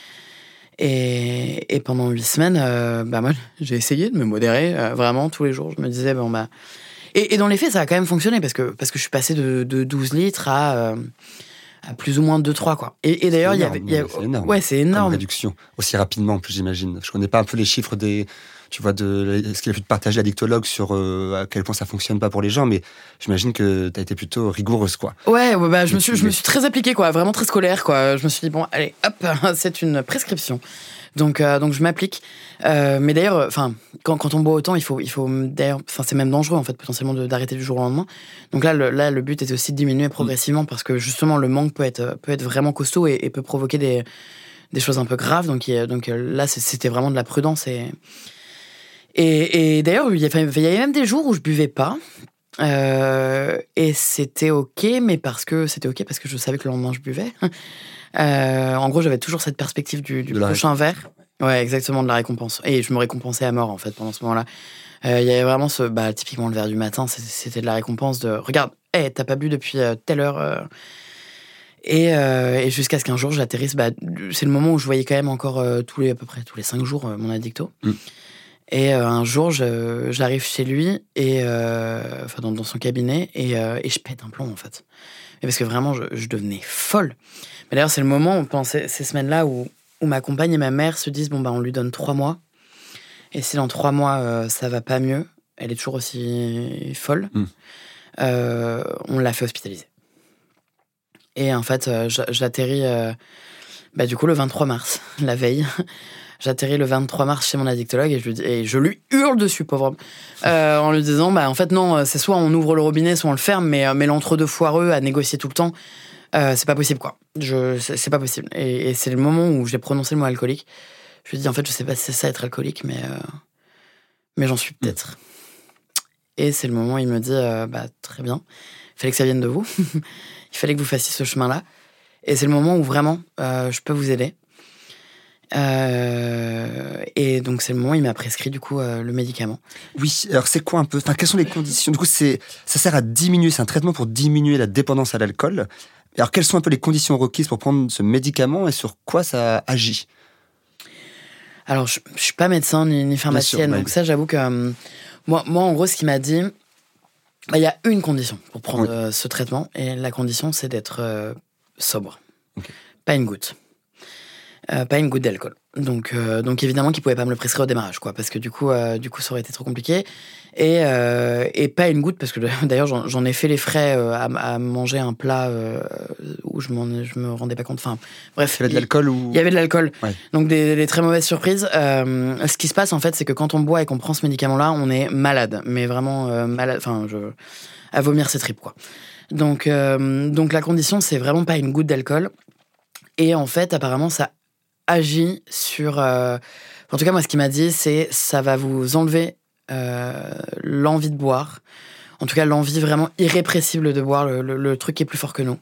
[SPEAKER 5] Et pendant 8 semaines, moi, j'ai essayé de me modérer, vraiment, tous les jours. Je me disais, Et dans les faits, ça a quand même fonctionné, parce que je suis passé de 12 litres à plus ou moins 2-3, quoi. Et d'ailleurs,
[SPEAKER 4] c'est énorme.
[SPEAKER 5] Ouais, c'est énorme.
[SPEAKER 4] Comme réduction. Aussi rapidement, en plus, j'imagine. Je connais pas un peu les chiffres tu vois, ce qu'il a pu te partager l'addictologue sur à quel point ça fonctionne pas pour les gens, mais j'imagine que t'as été plutôt rigoureuse, quoi.
[SPEAKER 5] Ouais, je me suis très appliquée, quoi, vraiment très scolaire, quoi. Je me suis dit, bon, allez, hop, c'est une prescription. Donc je m'applique. Mais d'ailleurs, quand on boit autant, il faut d'ailleurs, c'est même dangereux, en fait, potentiellement d'arrêter du jour au lendemain. Donc là, le but était aussi de diminuer progressivement, parce que justement, le manque peut être vraiment costaud et peut provoquer des choses un peu graves. Donc là, c'était vraiment de la prudence. Et d'ailleurs, il y avait même des jours où je buvais pas. Et c'était ok, mais parce que je savais que le lendemain je buvais. En gros, j'avais toujours cette perspective du prochain verre. Ouais, exactement, de la récompense. Et je me récompensais à mort, en fait, pendant ce moment-là. Il y avait vraiment typiquement le verre du matin, c'était de la récompense de regarde, t'as pas bu depuis telle heure. Et jusqu'à ce qu'un jour j'atterrisse, c'est le moment où je voyais quand même encore à peu près tous les 5 jours mon addicto. Et un jour, j'arrive chez lui, dans son cabinet, et je pète un plomb, en fait. Et parce que vraiment, je devenais folle. Mais d'ailleurs, c'est le moment, pendant ces semaines-là, où ma compagne et ma mère se disent, on lui donne 3 mois. Et si dans 3 mois, ça va pas mieux, elle est toujours aussi folle, on l'a fait hospitaliser. Et en fait, j'atterris, du coup, le 23 mars, la veille. J'atterris le 23 mars chez mon addictologue et je lui hurle dessus, pauvre homme, en lui disant, en fait, non, c'est soit on ouvre le robinet, soit on le ferme, mais l'entre-deux foireux à négocier tout le temps, c'est pas possible, quoi. C'est pas possible. Et c'est le moment où j'ai prononcé le mot alcoolique. Je lui ai dit, en fait, je sais pas si c'est ça être alcoolique, mais j'en suis peut-être. Et c'est le moment où il me dit, très bien, il fallait que ça vienne de vous. Il fallait que vous fassiez ce chemin-là. Et c'est le moment où vraiment, je peux vous aider. Et donc c'est le moment où il m'a prescrit du coup le médicament.
[SPEAKER 4] Oui, alors c'est quoi un peu, quelles sont les conditions? Du coup, ça sert à diminuer, c'est un traitement pour diminuer la dépendance à l'alcool. Alors quelles sont un peu les conditions requises pour prendre ce médicament et sur quoi ça agit?
[SPEAKER 5] Alors je suis pas médecin ni pharmacienne, donc ça j'avoue que moi en gros ce qu'il m'a dit, il y a une condition pour prendre ce traitement, et la condition c'est d'être sobre. Okay. Pas une goutte. pas une goutte d'alcool. Donc évidemment qu'ils pouvaient pas me le prescrire au démarrage, quoi, parce que du coup ça aurait été trop compliqué. Et pas une goutte, parce que d'ailleurs j'en ai fait les frais à manger un plat où je me rendais pas compte. Enfin bref,
[SPEAKER 4] il y avait de l'alcool ou...
[SPEAKER 5] Il y avait de l'alcool.
[SPEAKER 4] Ouais.
[SPEAKER 5] Donc des très mauvaises surprises. Ce qui se passe en fait, c'est que quand on boit et qu'on prend ce médicament-là, on est malade, mais vraiment malade. Enfin, à vomir ses tripes, quoi. Donc la condition, c'est vraiment pas une goutte d'alcool. Et en fait, apparemment, ça agit sur... En tout cas, moi, ce qu'il m'a dit, c'est ça va vous enlever l'envie de boire. En tout cas, l'envie vraiment irrépressible de boire, le truc qui est plus fort que nous.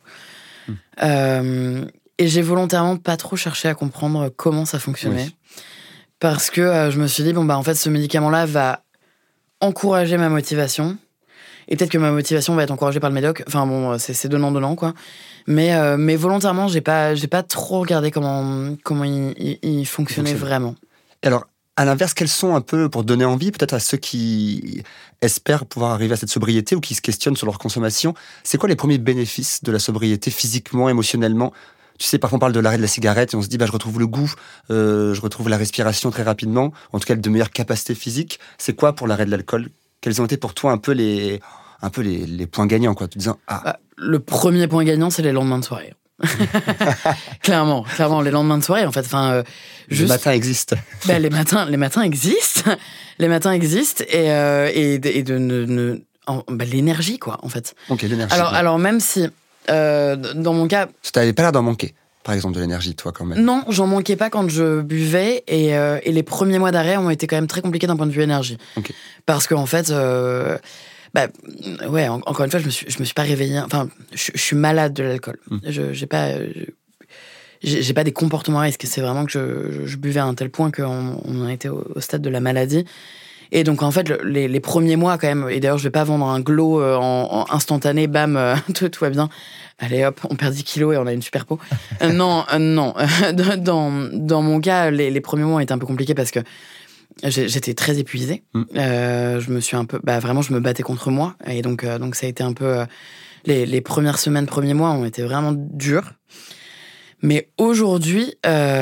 [SPEAKER 5] Et j'ai volontairement pas trop cherché à comprendre comment ça fonctionnait. Oui. Parce que je me suis dit, en fait, ce médicament-là va encourager ma motivation. Et peut-être que ma motivation va être encouragée par le médoc. Enfin bon, c'est donnant, quoi. Mais volontairement, j'ai pas trop regardé comment il fonctionnait vraiment.
[SPEAKER 4] Et alors, à l'inverse, quels sont un peu, pour donner envie, peut-être à ceux qui espèrent pouvoir arriver à cette sobriété ou qui se questionnent sur leur consommation, c'est quoi les premiers bénéfices de la sobriété physiquement, émotionnellement ? Tu sais, parfois on parle de l'arrêt de la cigarette et on se dit, je retrouve le goût, je retrouve la respiration très rapidement, en tout cas de meilleures capacités physiques. C'est quoi pour l'arrêt de l'alcool ? Quels ont été pour toi un peu les points gagnants, quoi, te disant,
[SPEAKER 5] le premier point gagnant, c'est les lendemains de soirée. clairement, les lendemains de soirée, en fait.
[SPEAKER 4] Les matins existent.
[SPEAKER 5] Les matins existent. Les matins existent et l'énergie, quoi, en fait.
[SPEAKER 4] Ok, l'énergie.
[SPEAKER 5] Alors même si, dans mon cas...
[SPEAKER 4] Tu n'avais pas l'air d'en manquer, par exemple, de l'énergie, toi, quand même.
[SPEAKER 5] Non, j'en manquais pas quand je buvais et les premiers mois d'arrêt ont été quand même très compliqués d'un point de vue énergie.
[SPEAKER 4] Okay.
[SPEAKER 5] Parce qu'en fait... encore une fois, je me suis pas réveillée. Enfin, je suis malade de l'alcool. J'ai pas des comportements à risque. C'est vraiment que je buvais à un tel point qu'on en était au stade de la maladie. Et donc, en fait, les premiers mois, quand même, et d'ailleurs, je vais pas vendre un glow en instantané, bam, tout va bien. Allez, hop, on perd 10 kilos et on a une super peau. Non. Dans mon cas, les premiers mois étaient un peu compliqués parce que j'étais très épuisée. Je me suis un peu... vraiment, je me battais contre moi. Et donc ça a été un peu... les premières semaines, premiers mois ont été vraiment durs. Mais aujourd'hui...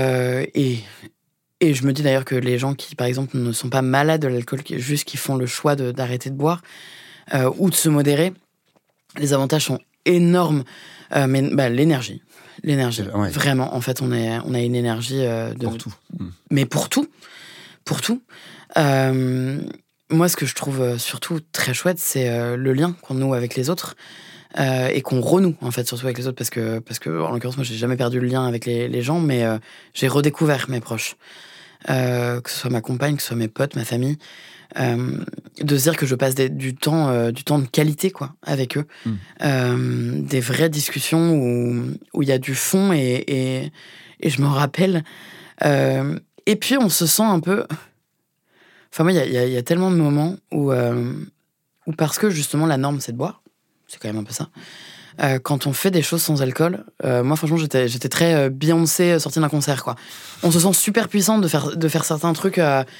[SPEAKER 5] Et je me dis d'ailleurs que les gens qui, par exemple, ne sont pas malades de l'alcool, juste qui font le choix d'arrêter de boire ou de se modérer, les avantages sont énormes. Mais l'énergie. L'énergie, ouais. Vraiment. En fait, on a une énergie...
[SPEAKER 4] Pour tout.
[SPEAKER 5] Mais pour tout. Pour tout. Moi, ce que je trouve surtout très chouette, c'est le lien qu'on noue avec les autres et qu'on renoue, en fait, surtout avec les autres, parce que en l'occurrence, moi, j'ai jamais perdu le lien avec les gens, mais j'ai redécouvert mes proches. Que ce soit ma compagne, que ce soit mes potes, ma famille, de se dire que je passe du temps de qualité, quoi, avec eux. Des vraies discussions où il y a du fond et je me rappelle... Et puis, on se sent un peu... Enfin, moi, il y a tellement de moments où parce que, justement, la norme, c'est de boire. C'est quand même un peu ça. Quand on fait des choses sans alcool, moi, franchement, j'étais très Beyoncé sortie d'un concert, quoi. On se sent super puissante de faire certains trucs...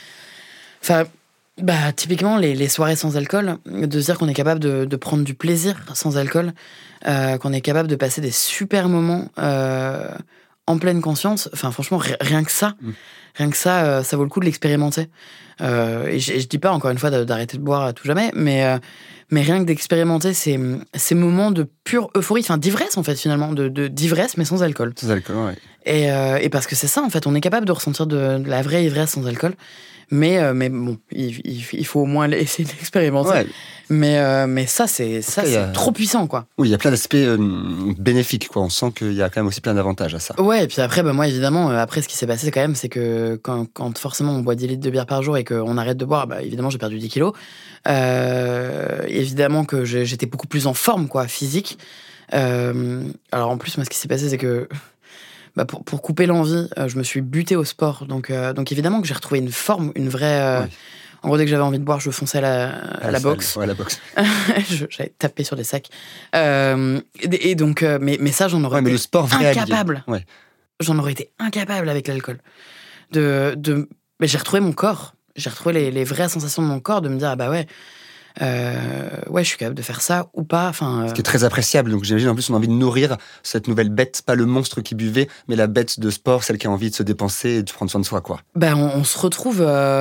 [SPEAKER 5] typiquement, les soirées sans alcool, de se dire qu'on est capable de prendre du plaisir sans alcool, qu'on est capable de passer des super moments... en pleine conscience, enfin franchement rien que ça, ça vaut le coup de l'expérimenter. Et je dis pas encore une fois d'arrêter de boire à tout jamais, mais rien que d'expérimenter ces moments de pure euphorie, enfin d'ivresse en fait finalement, d'ivresse mais sans alcool.
[SPEAKER 4] Sans alcool, ouais.
[SPEAKER 5] Et parce que c'est ça en fait, on est capable de ressentir de la vraie ivresse sans alcool. Mais bon, il faut au moins essayer de l'expérimenter. Ouais. Mais ça, c'est trop puissant, quoi.
[SPEAKER 4] Oui, il y a plein d'aspects bénéfiques, quoi. On sent qu'il y a quand même aussi plein d'avantages à ça.
[SPEAKER 5] Ouais, et puis après, moi, évidemment, après, ce qui s'est passé, quand même, c'est que quand forcément on boit 10 litres de bière par jour et qu'on arrête de boire, évidemment, j'ai perdu 10 kilos. Évidemment que j'étais beaucoup plus en forme, quoi, physique. Alors, en plus, moi, ce qui s'est passé, c'est que... pour couper l'envie, je me suis buté au sport. Donc évidemment que j'ai retrouvé une forme, une vraie... En gros, dès que j'avais envie de boire, je fonçais à la boxe.
[SPEAKER 4] Ouais, la boxe.
[SPEAKER 5] J'avais tapé sur des sacs. Et donc, mais ça, j'en aurais été
[SPEAKER 4] le sport vrai
[SPEAKER 5] incapable.
[SPEAKER 4] Ouais.
[SPEAKER 5] J'en aurais été incapable avec l'alcool. Mais j'ai retrouvé mon corps. J'ai retrouvé les vraies sensations de mon corps, de me dire, je suis capable de faire ça ou pas. Enfin,
[SPEAKER 4] Ce qui est très appréciable. Donc j'imagine en plus on a envie de nourrir cette nouvelle bête, pas le monstre qui buvait, mais la bête de sport, celle qui a envie de se dépenser et de prendre soin de soi, quoi.
[SPEAKER 5] On se retrouve.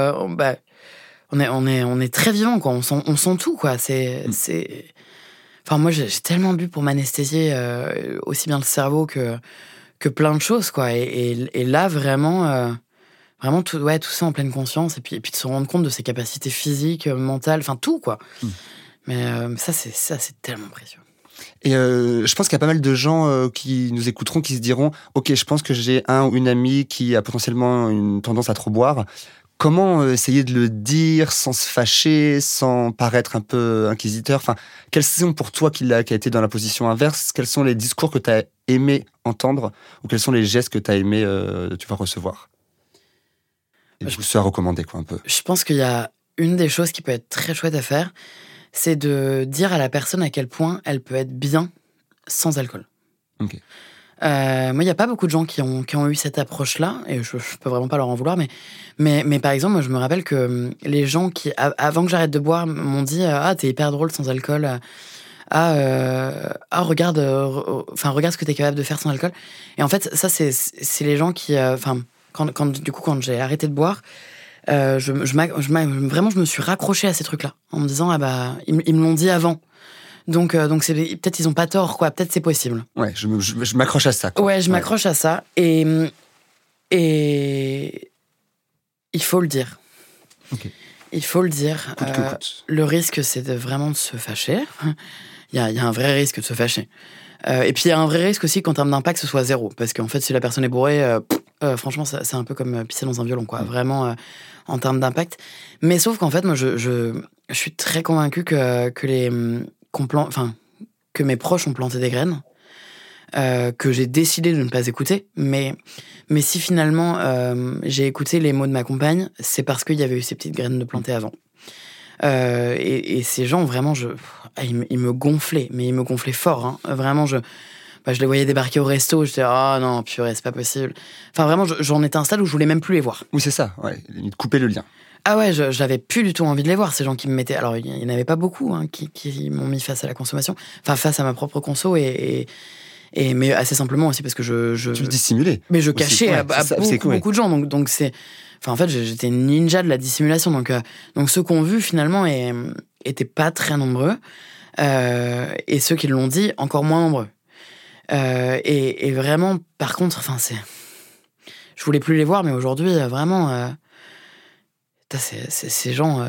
[SPEAKER 5] On est très vivant, quoi. On sent tout, quoi. Enfin, moi, j'ai tellement bu pour m'anesthésier aussi bien le cerveau que plein de choses, quoi. Et là, vraiment tout ça en pleine conscience. Et puis de se rendre compte de ses capacités physiques, mentales, enfin tout, quoi. Mais ça, c'est tellement précieux.
[SPEAKER 4] Et je pense qu'il y a pas mal de gens qui nous écouteront, qui se diront « Ok, je pense que j'ai un ou une amie qui a potentiellement une tendance à trop boire. » Comment essayer de le dire sans se fâcher, sans paraître un peu inquisiteur? Enfin, quels sont pour toi qui a été dans la position inverse? Quels sont les discours que tu as aimé entendre? Ou quels sont les gestes que tu as aimé recevoir? Et du coup, ça à recommander, quoi, un peu.
[SPEAKER 5] Je pense qu'il y a une des choses qui peut être très chouette à faire, c'est de dire à la personne à quel point elle peut être bien sans alcool.
[SPEAKER 4] Ok.
[SPEAKER 5] Moi, il n'y a pas beaucoup de gens qui ont eu cette approche-là, et je peux vraiment pas leur en vouloir, mais par exemple, moi, je me rappelle que les gens qui, avant que j'arrête de boire, m'ont dit « Ah, t'es hyper drôle sans alcool. Regarde ce que t'es capable de faire sans alcool. » Et en fait, ça, c'est les gens qui... Quand j'ai arrêté de boire, je me suis raccrochée à ces trucs-là, en me disant « Ah bah, ils me l'ont dit avant. » Donc peut-être ils ont pas tort, quoi. Peut-être c'est possible.
[SPEAKER 4] Ouais, je m'accroche à ça, quoi.
[SPEAKER 5] Ouais, je m'accroche à ça. Et il faut le dire.
[SPEAKER 4] Okay.
[SPEAKER 5] Il faut le dire. Le risque, c'est vraiment de se fâcher. Il y a un vrai risque de se fâcher. Et puis il y a un vrai risque aussi qu'en termes d'impact, ce soit zéro. Parce qu'en fait, si la personne est bourrée, franchement, c'est un peu comme pisser dans un violon, quoi. Vraiment, en termes d'impact. Mais sauf qu'en fait, moi, je suis très convaincue que mes proches ont planté des graines, que j'ai décidé de ne pas écouter, mais si finalement j'ai écouté les mots de ma compagne, c'est parce qu'il y avait eu ces petites graines de plantées avant. Et ces gens, vraiment, ils me gonflaient, mais ils me gonflaient fort, hein. Vraiment, je les voyais débarquer au resto, j'étais « Ah non, purée, c'est pas possible. » Enfin, vraiment, j'en étais à un stade où je voulais même plus les voir.
[SPEAKER 4] Oui, c'est ça, ouais, couper le lien.
[SPEAKER 5] Ah ouais, j'avais plus du tout envie de les voir, ces gens qui me mettaient... Alors, il n'y en avait pas beaucoup, hein, qui m'ont mis face à la consommation, enfin, face à ma propre conso, mais assez simplement aussi parce que
[SPEAKER 4] Tu le dissimulais.
[SPEAKER 5] Mais je cachais à beaucoup de gens, donc c'est... Enfin, en fait, j'étais une ninja de la dissimulation, donc ceux qu'on vu, finalement, étaient pas très nombreux, et ceux qui l'ont dit, encore moins nombreux. Et vraiment, par contre, enfin, je voulais plus les voir, mais aujourd'hui, vraiment... ces gens,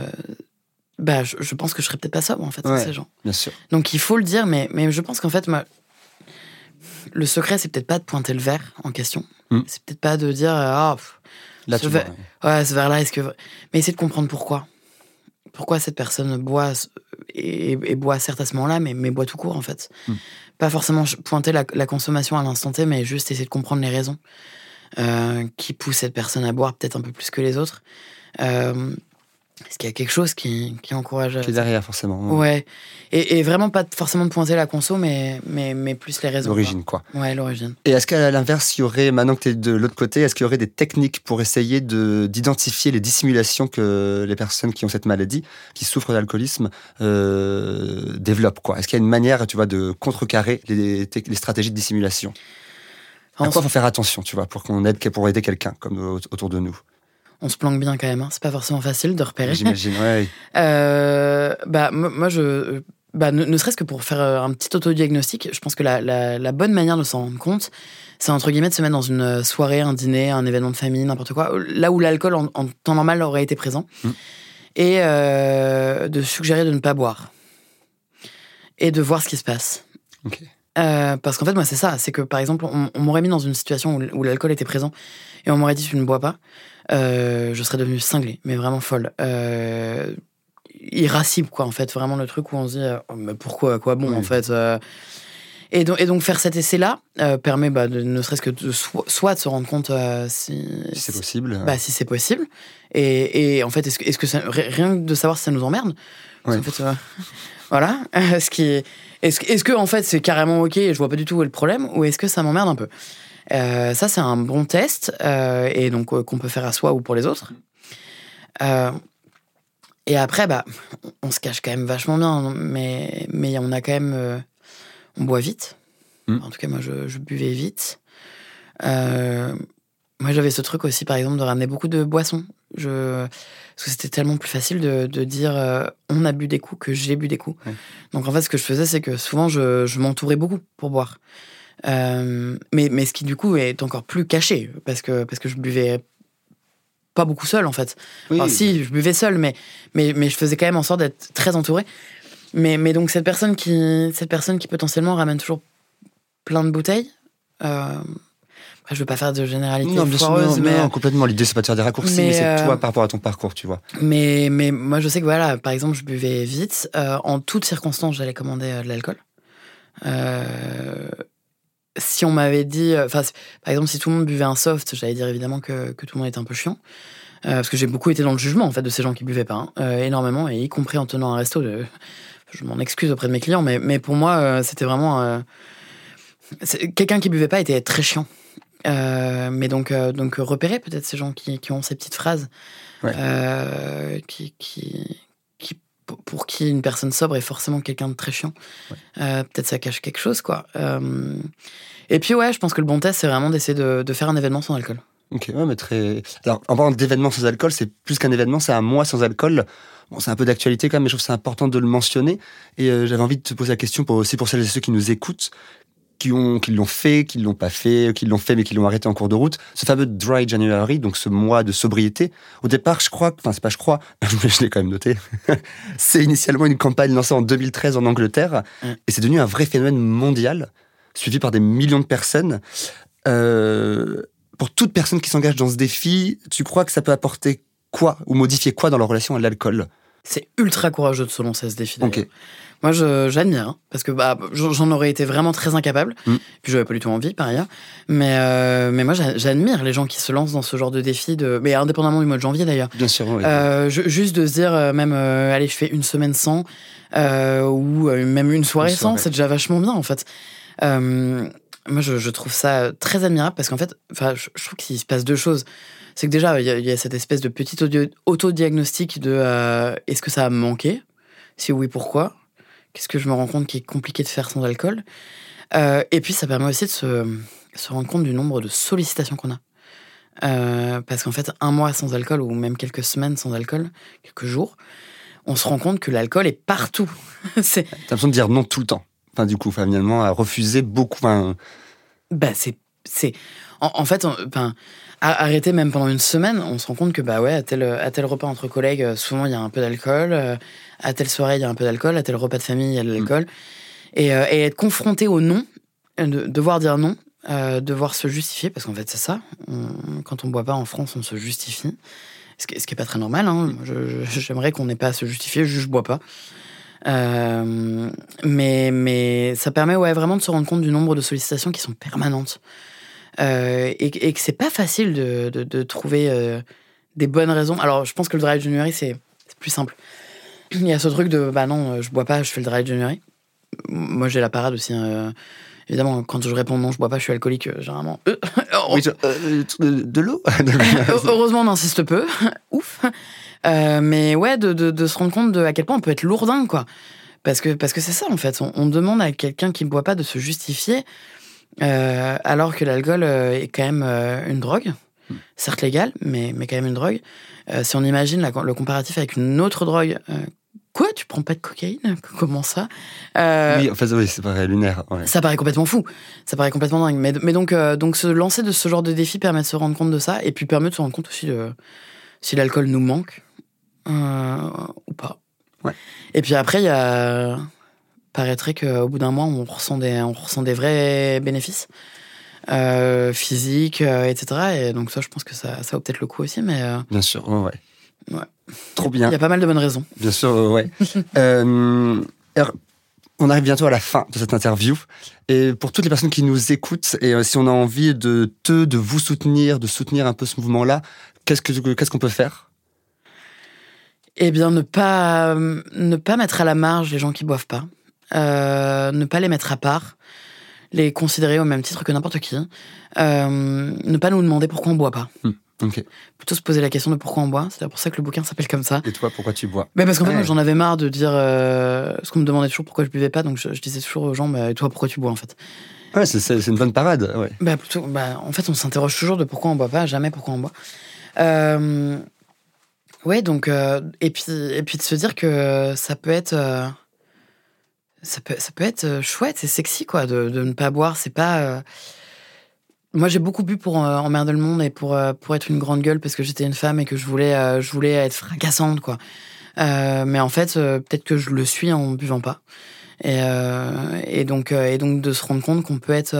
[SPEAKER 5] je pense que je serais peut-être pas sobre, en fait, ces gens.
[SPEAKER 4] Bien sûr.
[SPEAKER 5] Donc il faut le dire, mais je pense qu'en fait, moi, le secret, c'est peut-être pas de pointer le verre en question. C'est peut-être pas de dire ce verre-là, est-ce que... Mais essayer de comprendre pourquoi. Pourquoi cette personne boit, et boit certes à ce moment-là, mais boit tout court, en fait. Pas forcément pointer la consommation à l'instant T, mais juste essayer de comprendre les raisons qui poussent cette personne à boire peut-être un peu plus que les autres. Est-ce qu'il y a quelque chose qui encourage...
[SPEAKER 4] Qui est derrière, forcément.
[SPEAKER 5] Ouais. Et vraiment pas forcément de pointer la conso, mais plus les raisons.
[SPEAKER 4] L'origine, quoi.
[SPEAKER 5] Ouais, l'origine.
[SPEAKER 4] Et est-ce qu'à l'inverse, il y aurait, maintenant que tu es de l'autre côté, est-ce qu'il y aurait des techniques pour essayer d'identifier les dissimulations que les personnes qui ont cette maladie, qui souffrent d'alcoolisme, développent, quoi? Est-ce qu'il y a une manière, tu vois, de contrecarrer les stratégies de dissimulation? À quoi faut faire attention, tu vois, pour aider quelqu'un comme autour de nous?
[SPEAKER 5] On se planque bien quand même, hein. C'est pas forcément facile de repérer.
[SPEAKER 4] J'imagine, ouais.
[SPEAKER 5] Moi, ne serait-ce que pour faire un petit autodiagnostic, je pense que la bonne manière de s'en rendre compte, c'est entre guillemets de se mettre dans une soirée, un dîner, un événement de famille, n'importe quoi, là où l'alcool en temps normal aurait été présent, et de suggérer de ne pas boire. Et de voir ce qui se passe.
[SPEAKER 4] Ok.
[SPEAKER 5] Parce qu'en fait, moi, c'est ça. C'est que, par exemple, on m'aurait mis dans une situation où l'alcool était présent, et on m'aurait dit « Tu ne bois pas », je serais devenue cinglée, mais vraiment folle. Irascible, quoi, en fait. Vraiment le truc où on se dit mais pourquoi, à quoi bon, en fait. Et donc faire cet essai-là permet ne serait-ce que soit de se rendre compte si
[SPEAKER 4] c'est possible.
[SPEAKER 5] Si c'est possible. Et en fait, est-ce que ça, rien que de savoir si ça nous emmerde.
[SPEAKER 4] Ouais.
[SPEAKER 5] En fait, voilà. Est-ce que en fait c'est carrément ok et je vois pas du tout où est le problème, ou est-ce que ça m'emmerde un peu? Ça, c'est un bon test, et donc qu'on peut faire à soi ou pour les autres. Et après, on se cache quand même vachement bien, mais on a quand même... on boit vite. En tout cas, moi, je buvais vite. Moi, j'avais ce truc aussi, par exemple, de ramener beaucoup de boissons. Parce que c'était tellement plus facile de dire on a bu des coups que j'ai bu des coups. Ouais. Donc, en fait, ce que je faisais, c'est que souvent, je m'entourais beaucoup pour boire. Mais ce qui, du coup, est encore plus caché, parce que je buvais pas beaucoup seul, en fait. Oui. Enfin, si, je buvais seul, mais je faisais quand même en sorte d'être très entouré. Mais donc, cette personne qui potentiellement ramène toujours plein de bouteilles... je veux pas faire de généralité foireuse,
[SPEAKER 4] non, complètement. L'idée, c'est pas de faire des raccourcis, mais c'est toi par rapport à ton parcours, tu vois.
[SPEAKER 5] Mais moi, je sais que voilà, par exemple, je buvais vite. En toutes circonstances, j'allais commander de l'alcool. Si on m'avait dit... par exemple, si tout le monde buvait un soft, j'allais dire évidemment que tout le monde était un peu chiant. Parce que j'ai beaucoup été dans le jugement, en fait, de ces gens qui buvaient pas. Énormément, et y compris en tenant un resto. Je m'en excuse auprès de mes clients, mais pour moi, c'était vraiment... quelqu'un qui buvait pas était très chiant. Mais donc repérer peut-être ces gens qui ont ces petites phrases, ouais. Pour qui une personne sobre est forcément quelqu'un de très chiant. Ouais. Peut-être ça cache quelque chose, quoi. Et puis ouais, je pense que le bon test, c'est vraiment d'essayer de faire un événement sans alcool.
[SPEAKER 4] Ok, ouais, mais très... Alors, en parlant d'événements sans alcool, c'est plus qu'un événement, c'est un mois sans alcool. Bon, c'est un peu d'actualité quand même, mais je trouve que c'est important de le mentionner. Et j'avais envie de te poser la question aussi pour celles et ceux qui nous écoutent, qui l'ont fait, qui l'ont pas fait, qui l'ont fait mais qui l'ont arrêté en cours de route. Ce fameux Dry January, donc ce mois de sobriété. Au départ, je l'ai quand même noté. C'est initialement une campagne lancée en 2013 en Angleterre, et c'est devenu un vrai phénomène mondial, suivi par des millions de personnes. Pour toute personne qui s'engage dans ce défi, tu crois que ça peut apporter quoi ou modifier quoi dans leur relation à l'alcool ?
[SPEAKER 5] C'est ultra courageux de se lancer à ce défi, d'ailleurs. Okay. Moi, j'admire, hein, parce que j'en aurais été vraiment très incapable. Puis j'avais pas du tout envie, par ailleurs. Mais moi, j'admire les gens qui se lancent dans ce genre de défi, mais indépendamment du mois de janvier, d'ailleurs.
[SPEAKER 4] Bien sûr, oui.
[SPEAKER 5] Juste de se dire, allez, je fais une semaine sans, ou même une soirée sans, c'est déjà vachement bien, en fait. Moi, je trouve ça très admirable, parce qu'en fait, je trouve qu'il se passe deux choses. C'est que déjà, il y a cette espèce de petit autodiagnostic de est-ce que ça a manqué ? Si oui, pourquoi ? Qu'est-ce que je me rends compte qui est compliqué de faire sans alcool ? Et puis, ça permet aussi de se rendre compte du nombre de sollicitations qu'on a. Parce qu'en fait, un mois sans alcool, ou même quelques semaines sans alcool, quelques jours, on se rend compte que l'alcool est partout.
[SPEAKER 4] T'as l'impression de dire non tout le temps. Enfin, du coup, finalement, à refuser beaucoup...
[SPEAKER 5] En fait, arrêter même pendant une semaine, on se rend compte que à tel repas entre collègues, souvent il y a un peu d'alcool, à telle soirée il y a un peu d'alcool, à tel repas de famille il y a de l'alcool, et être confronté au non, devoir dire non, devoir se justifier, parce qu'en fait c'est ça, quand on boit pas en France on se justifie, ce qui est pas très normal, hein. J'aimerais qu'on n'ait pas à se justifier, je bois pas. Mais ça permet vraiment de se rendre compte du nombre de sollicitations qui sont permanentes. Et que c'est pas facile de trouver des bonnes raisons. Alors, je pense que le Dry January, c'est plus simple. Il y a ce truc de, non, je bois pas, je fais le Dry January. Moi, j'ai la parade aussi. Évidemment, quand je réponds non, je bois pas, je suis alcoolique, généralement.
[SPEAKER 4] Oui, de l'eau.
[SPEAKER 5] Heureusement, on insiste peu. Ouf. Mais ouais, de se rendre compte à quel point on peut être lourdin, quoi. Parce que c'est ça, en fait. On demande à quelqu'un qui ne boit pas de se justifier, alors que l'alcool est quand même une drogue, certes légale, mais quand même une drogue. Si on imagine le comparatif avec une autre drogue, quoi, tu prends pas de cocaïne ? Comment ça ?
[SPEAKER 4] Oui, en fait, oui, c'est paraît lunaire. Ouais.
[SPEAKER 5] Ça paraît complètement fou, ça paraît complètement dingue. Mais donc se lancer de ce genre de défi permet de se rendre compte de ça, et puis permet de se rendre compte aussi de si l'alcool nous manque ou pas.
[SPEAKER 4] Ouais.
[SPEAKER 5] Et puis après, paraîtrait qu'au bout d'un mois, on ressent des vrais bénéfices physiques, etc. Et donc ça, je pense que ça vaut peut-être le coup aussi. Mais
[SPEAKER 4] bien sûr, ouais. Trop bien.
[SPEAKER 5] Il y a pas mal de bonnes raisons.
[SPEAKER 4] Bien sûr, ouais. Alors, on arrive bientôt à la fin de cette interview. Et pour toutes les personnes qui nous écoutent, et si on a envie de vous soutenir, de soutenir un peu ce mouvement-là, qu'est-ce qu'on peut faire ?
[SPEAKER 5] Eh bien, ne pas mettre à la marge les gens qui boivent pas. Ne pas les mettre à part. Les considérer au même titre que n'importe qui. Ne pas nous demander pourquoi on boit pas.
[SPEAKER 4] Ok.
[SPEAKER 5] Plutôt se poser la question de pourquoi on boit. C'est pour ça que le bouquin s'appelle comme ça.
[SPEAKER 4] Et toi, pourquoi tu bois?
[SPEAKER 5] Parce qu'en fait, moi, j'en avais marre de dire... Parce qu'on me demandait toujours pourquoi je buvais pas, donc je disais toujours aux gens, et toi, pourquoi tu bois, en fait?
[SPEAKER 4] Ouais, c'est une bonne parade, ouais.
[SPEAKER 5] En fait, on s'interroge toujours de pourquoi on boit pas, jamais pourquoi on boit. Ouais, donc... et puis de se dire que ça peut être... Ça peut être chouette, c'est sexy, quoi, de ne pas boire. C'est pas... Moi, j'ai beaucoup bu pour emmerder le monde et pour être une grande gueule parce que j'étais une femme et que je voulais être fracassante, quoi. Mais en fait, peut-être que je le suis en buvant pas. Et donc de se rendre compte qu'on peut être...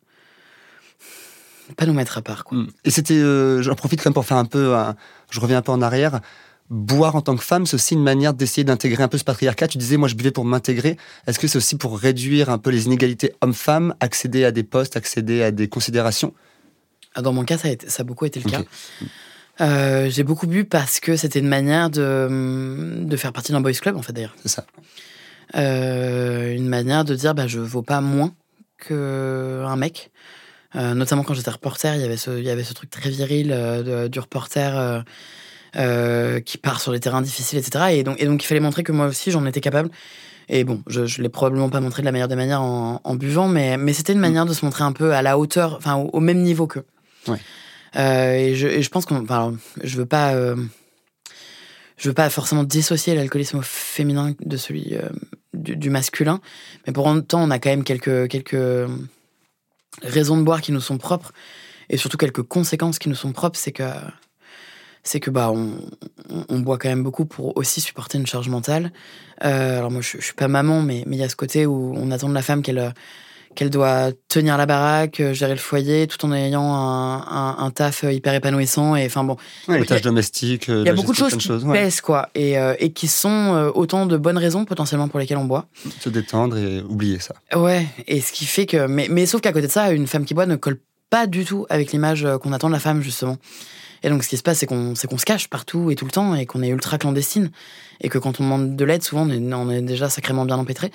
[SPEAKER 5] pas nous mettre à part, quoi.
[SPEAKER 4] Et c'était... j'en profite quand même pour faire un peu... je reviens un peu en arrière. Boire en tant que femme, c'est aussi une manière d'essayer d'intégrer un peu ce patriarcat. Tu disais, moi, je buvais pour m'intégrer. Est-ce que c'est aussi pour réduire un peu les inégalités hommes-femmes, accéder à des postes, accéder à des considérations?
[SPEAKER 5] Dans mon cas, ça a beaucoup été le cas. J'ai beaucoup bu parce que c'était une manière de faire partie d'un boys club, en fait, d'ailleurs.
[SPEAKER 4] C'est ça.
[SPEAKER 5] Une manière de dire, je vaux pas moins qu'un mec. Notamment quand j'étais reporter, il y avait ce truc très viril du reporter... qui part sur les terrains difficiles, etc. Et donc il fallait montrer que moi aussi j'en étais capable. Et bon, je l'ai probablement pas montré de la meilleure des manières en buvant, mais c'était une manière de se montrer un peu à la hauteur, enfin au même niveau qu'eux.
[SPEAKER 4] Ouais.
[SPEAKER 5] Et je pense que je veux pas forcément dissocier l'alcoolisme au féminin de celui du masculin, mais pour autant on a quand même quelques raisons de boire qui nous sont propres et surtout quelques conséquences qui nous sont propres. C'est que on boit quand même beaucoup pour aussi supporter une charge mentale. Alors moi, je suis pas maman, mais il y a ce côté où on attend de la femme qu'elle doit tenir la baraque, gérer le foyer, tout en ayant un taf hyper épanouissant. Et enfin bon,
[SPEAKER 4] les tâches domestiques.
[SPEAKER 5] Il y a beaucoup de choses qui pèsent, quoi, et qui sont autant de bonnes raisons potentiellement pour lesquelles on boit.
[SPEAKER 4] Se détendre et oublier ça.
[SPEAKER 5] Ouais, et ce qui fait que, mais sauf qu'à côté de ça, une femme qui boit ne colle pas du tout avec l'image qu'on attend de la femme, justement. Et donc, ce qui se passe, c'est qu'on se cache partout et tout le temps et qu'on est ultra clandestine. Et que quand on demande de l'aide, souvent, on est déjà sacrément bien empêtré.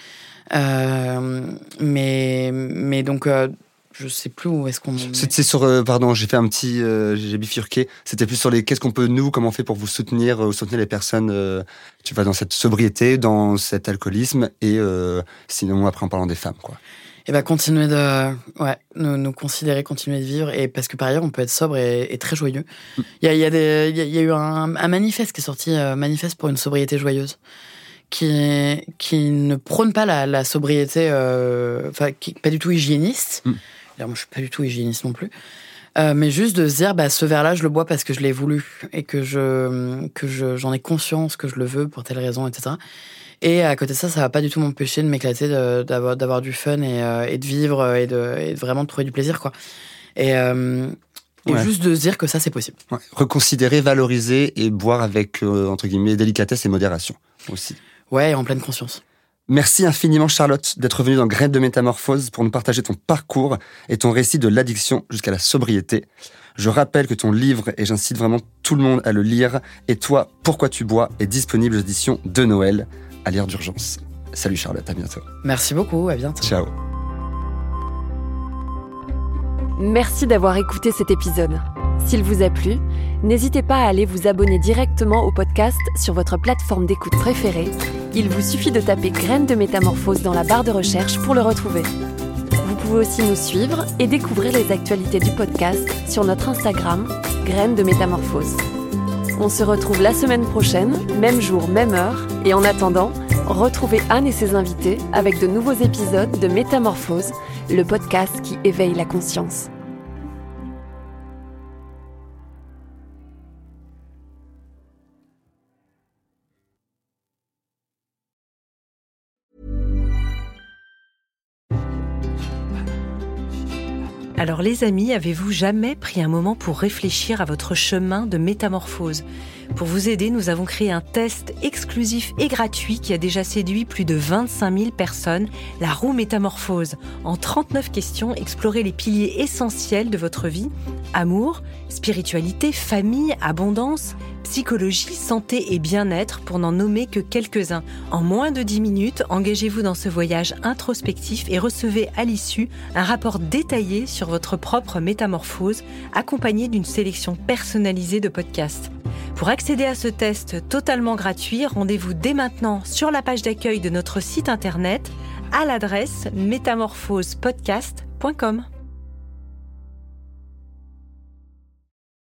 [SPEAKER 5] Mais donc, je sais plus où est-ce qu'on...
[SPEAKER 4] C'est sur... pardon, j'ai fait un petit... j'ai bifurqué. C'était plus sur les... Qu'est-ce qu'on peut, nous, comment on fait pour vous soutenir les personnes, tu vas dans cette sobriété, dans cet alcoolisme, et sinon, après, en parlant des femmes, quoi.
[SPEAKER 5] Et continuer de nous considérer, continuer de vivre, et parce que par ailleurs on peut être sobre et très joyeux. Il y a eu un manifeste qui est sorti, manifeste pour une sobriété joyeuse, qui ne prône pas la sobriété, qui est pas du tout hygiéniste. Alors moi je suis pas du tout hygiéniste non plus, mais juste de se dire ce verre-là je le bois parce que je l'ai voulu et que j'en ai conscience, que je le veux pour telle raison, etc. Et à côté de ça, ça va pas du tout m'empêcher de m'éclater, d'avoir du fun et de vivre et de vraiment trouver du plaisir, quoi. Et juste de se dire que ça, c'est possible.
[SPEAKER 4] Ouais. Reconsidérer, valoriser et boire avec, entre guillemets, délicatesse et modération aussi.
[SPEAKER 5] Ouais, en pleine conscience.
[SPEAKER 4] Merci infiniment, Charlotte, d'être venue dans Graines de Métamorphose pour nous partager ton parcours et ton récit de l'addiction jusqu'à la sobriété. Je rappelle que ton livre, et j'incite vraiment tout le monde à le lire, Et toi, pourquoi tu bois, est disponible aux éditions de Noël, à lire d'urgence. Salut Charlotte, à bientôt.
[SPEAKER 5] Merci beaucoup, à bientôt.
[SPEAKER 4] Ciao.
[SPEAKER 3] Merci d'avoir écouté cet épisode. S'il vous a plu, n'hésitez pas à aller vous abonner directement au podcast sur votre plateforme d'écoute préférée. Il vous suffit de taper Graines de Métamorphose dans la barre de recherche pour le retrouver. Vous pouvez aussi nous suivre et découvrir les actualités du podcast sur notre Instagram, Graines de Métamorphose. On se retrouve la semaine prochaine, même jour, même heure. Et en attendant, retrouvez Anne et ses invités avec de nouveaux épisodes de Métamorphose, le podcast qui éveille la conscience.
[SPEAKER 2] Alors les amis, avez-vous jamais pris un moment pour réfléchir à votre chemin de métamorphose ? Pour vous aider, nous avons créé un test exclusif et gratuit qui a déjà séduit plus de 25 000 personnes, la roue métamorphose. En 39 questions, explorez les piliers essentiels de votre vie: amour, spiritualité, famille, abondance, psychologie, santé et bien-être, pour n'en nommer que quelques-uns. En moins de 10 minutes, engagez-vous dans ce voyage introspectif et recevez à l'issue un rapport détaillé sur votre propre métamorphose, accompagné d'une sélection personnalisée de podcasts. Pour accéder à ce test totalement gratuit, rendez-vous dès maintenant sur la page d'accueil de notre site internet à l'adresse métamorphosePodcast.com.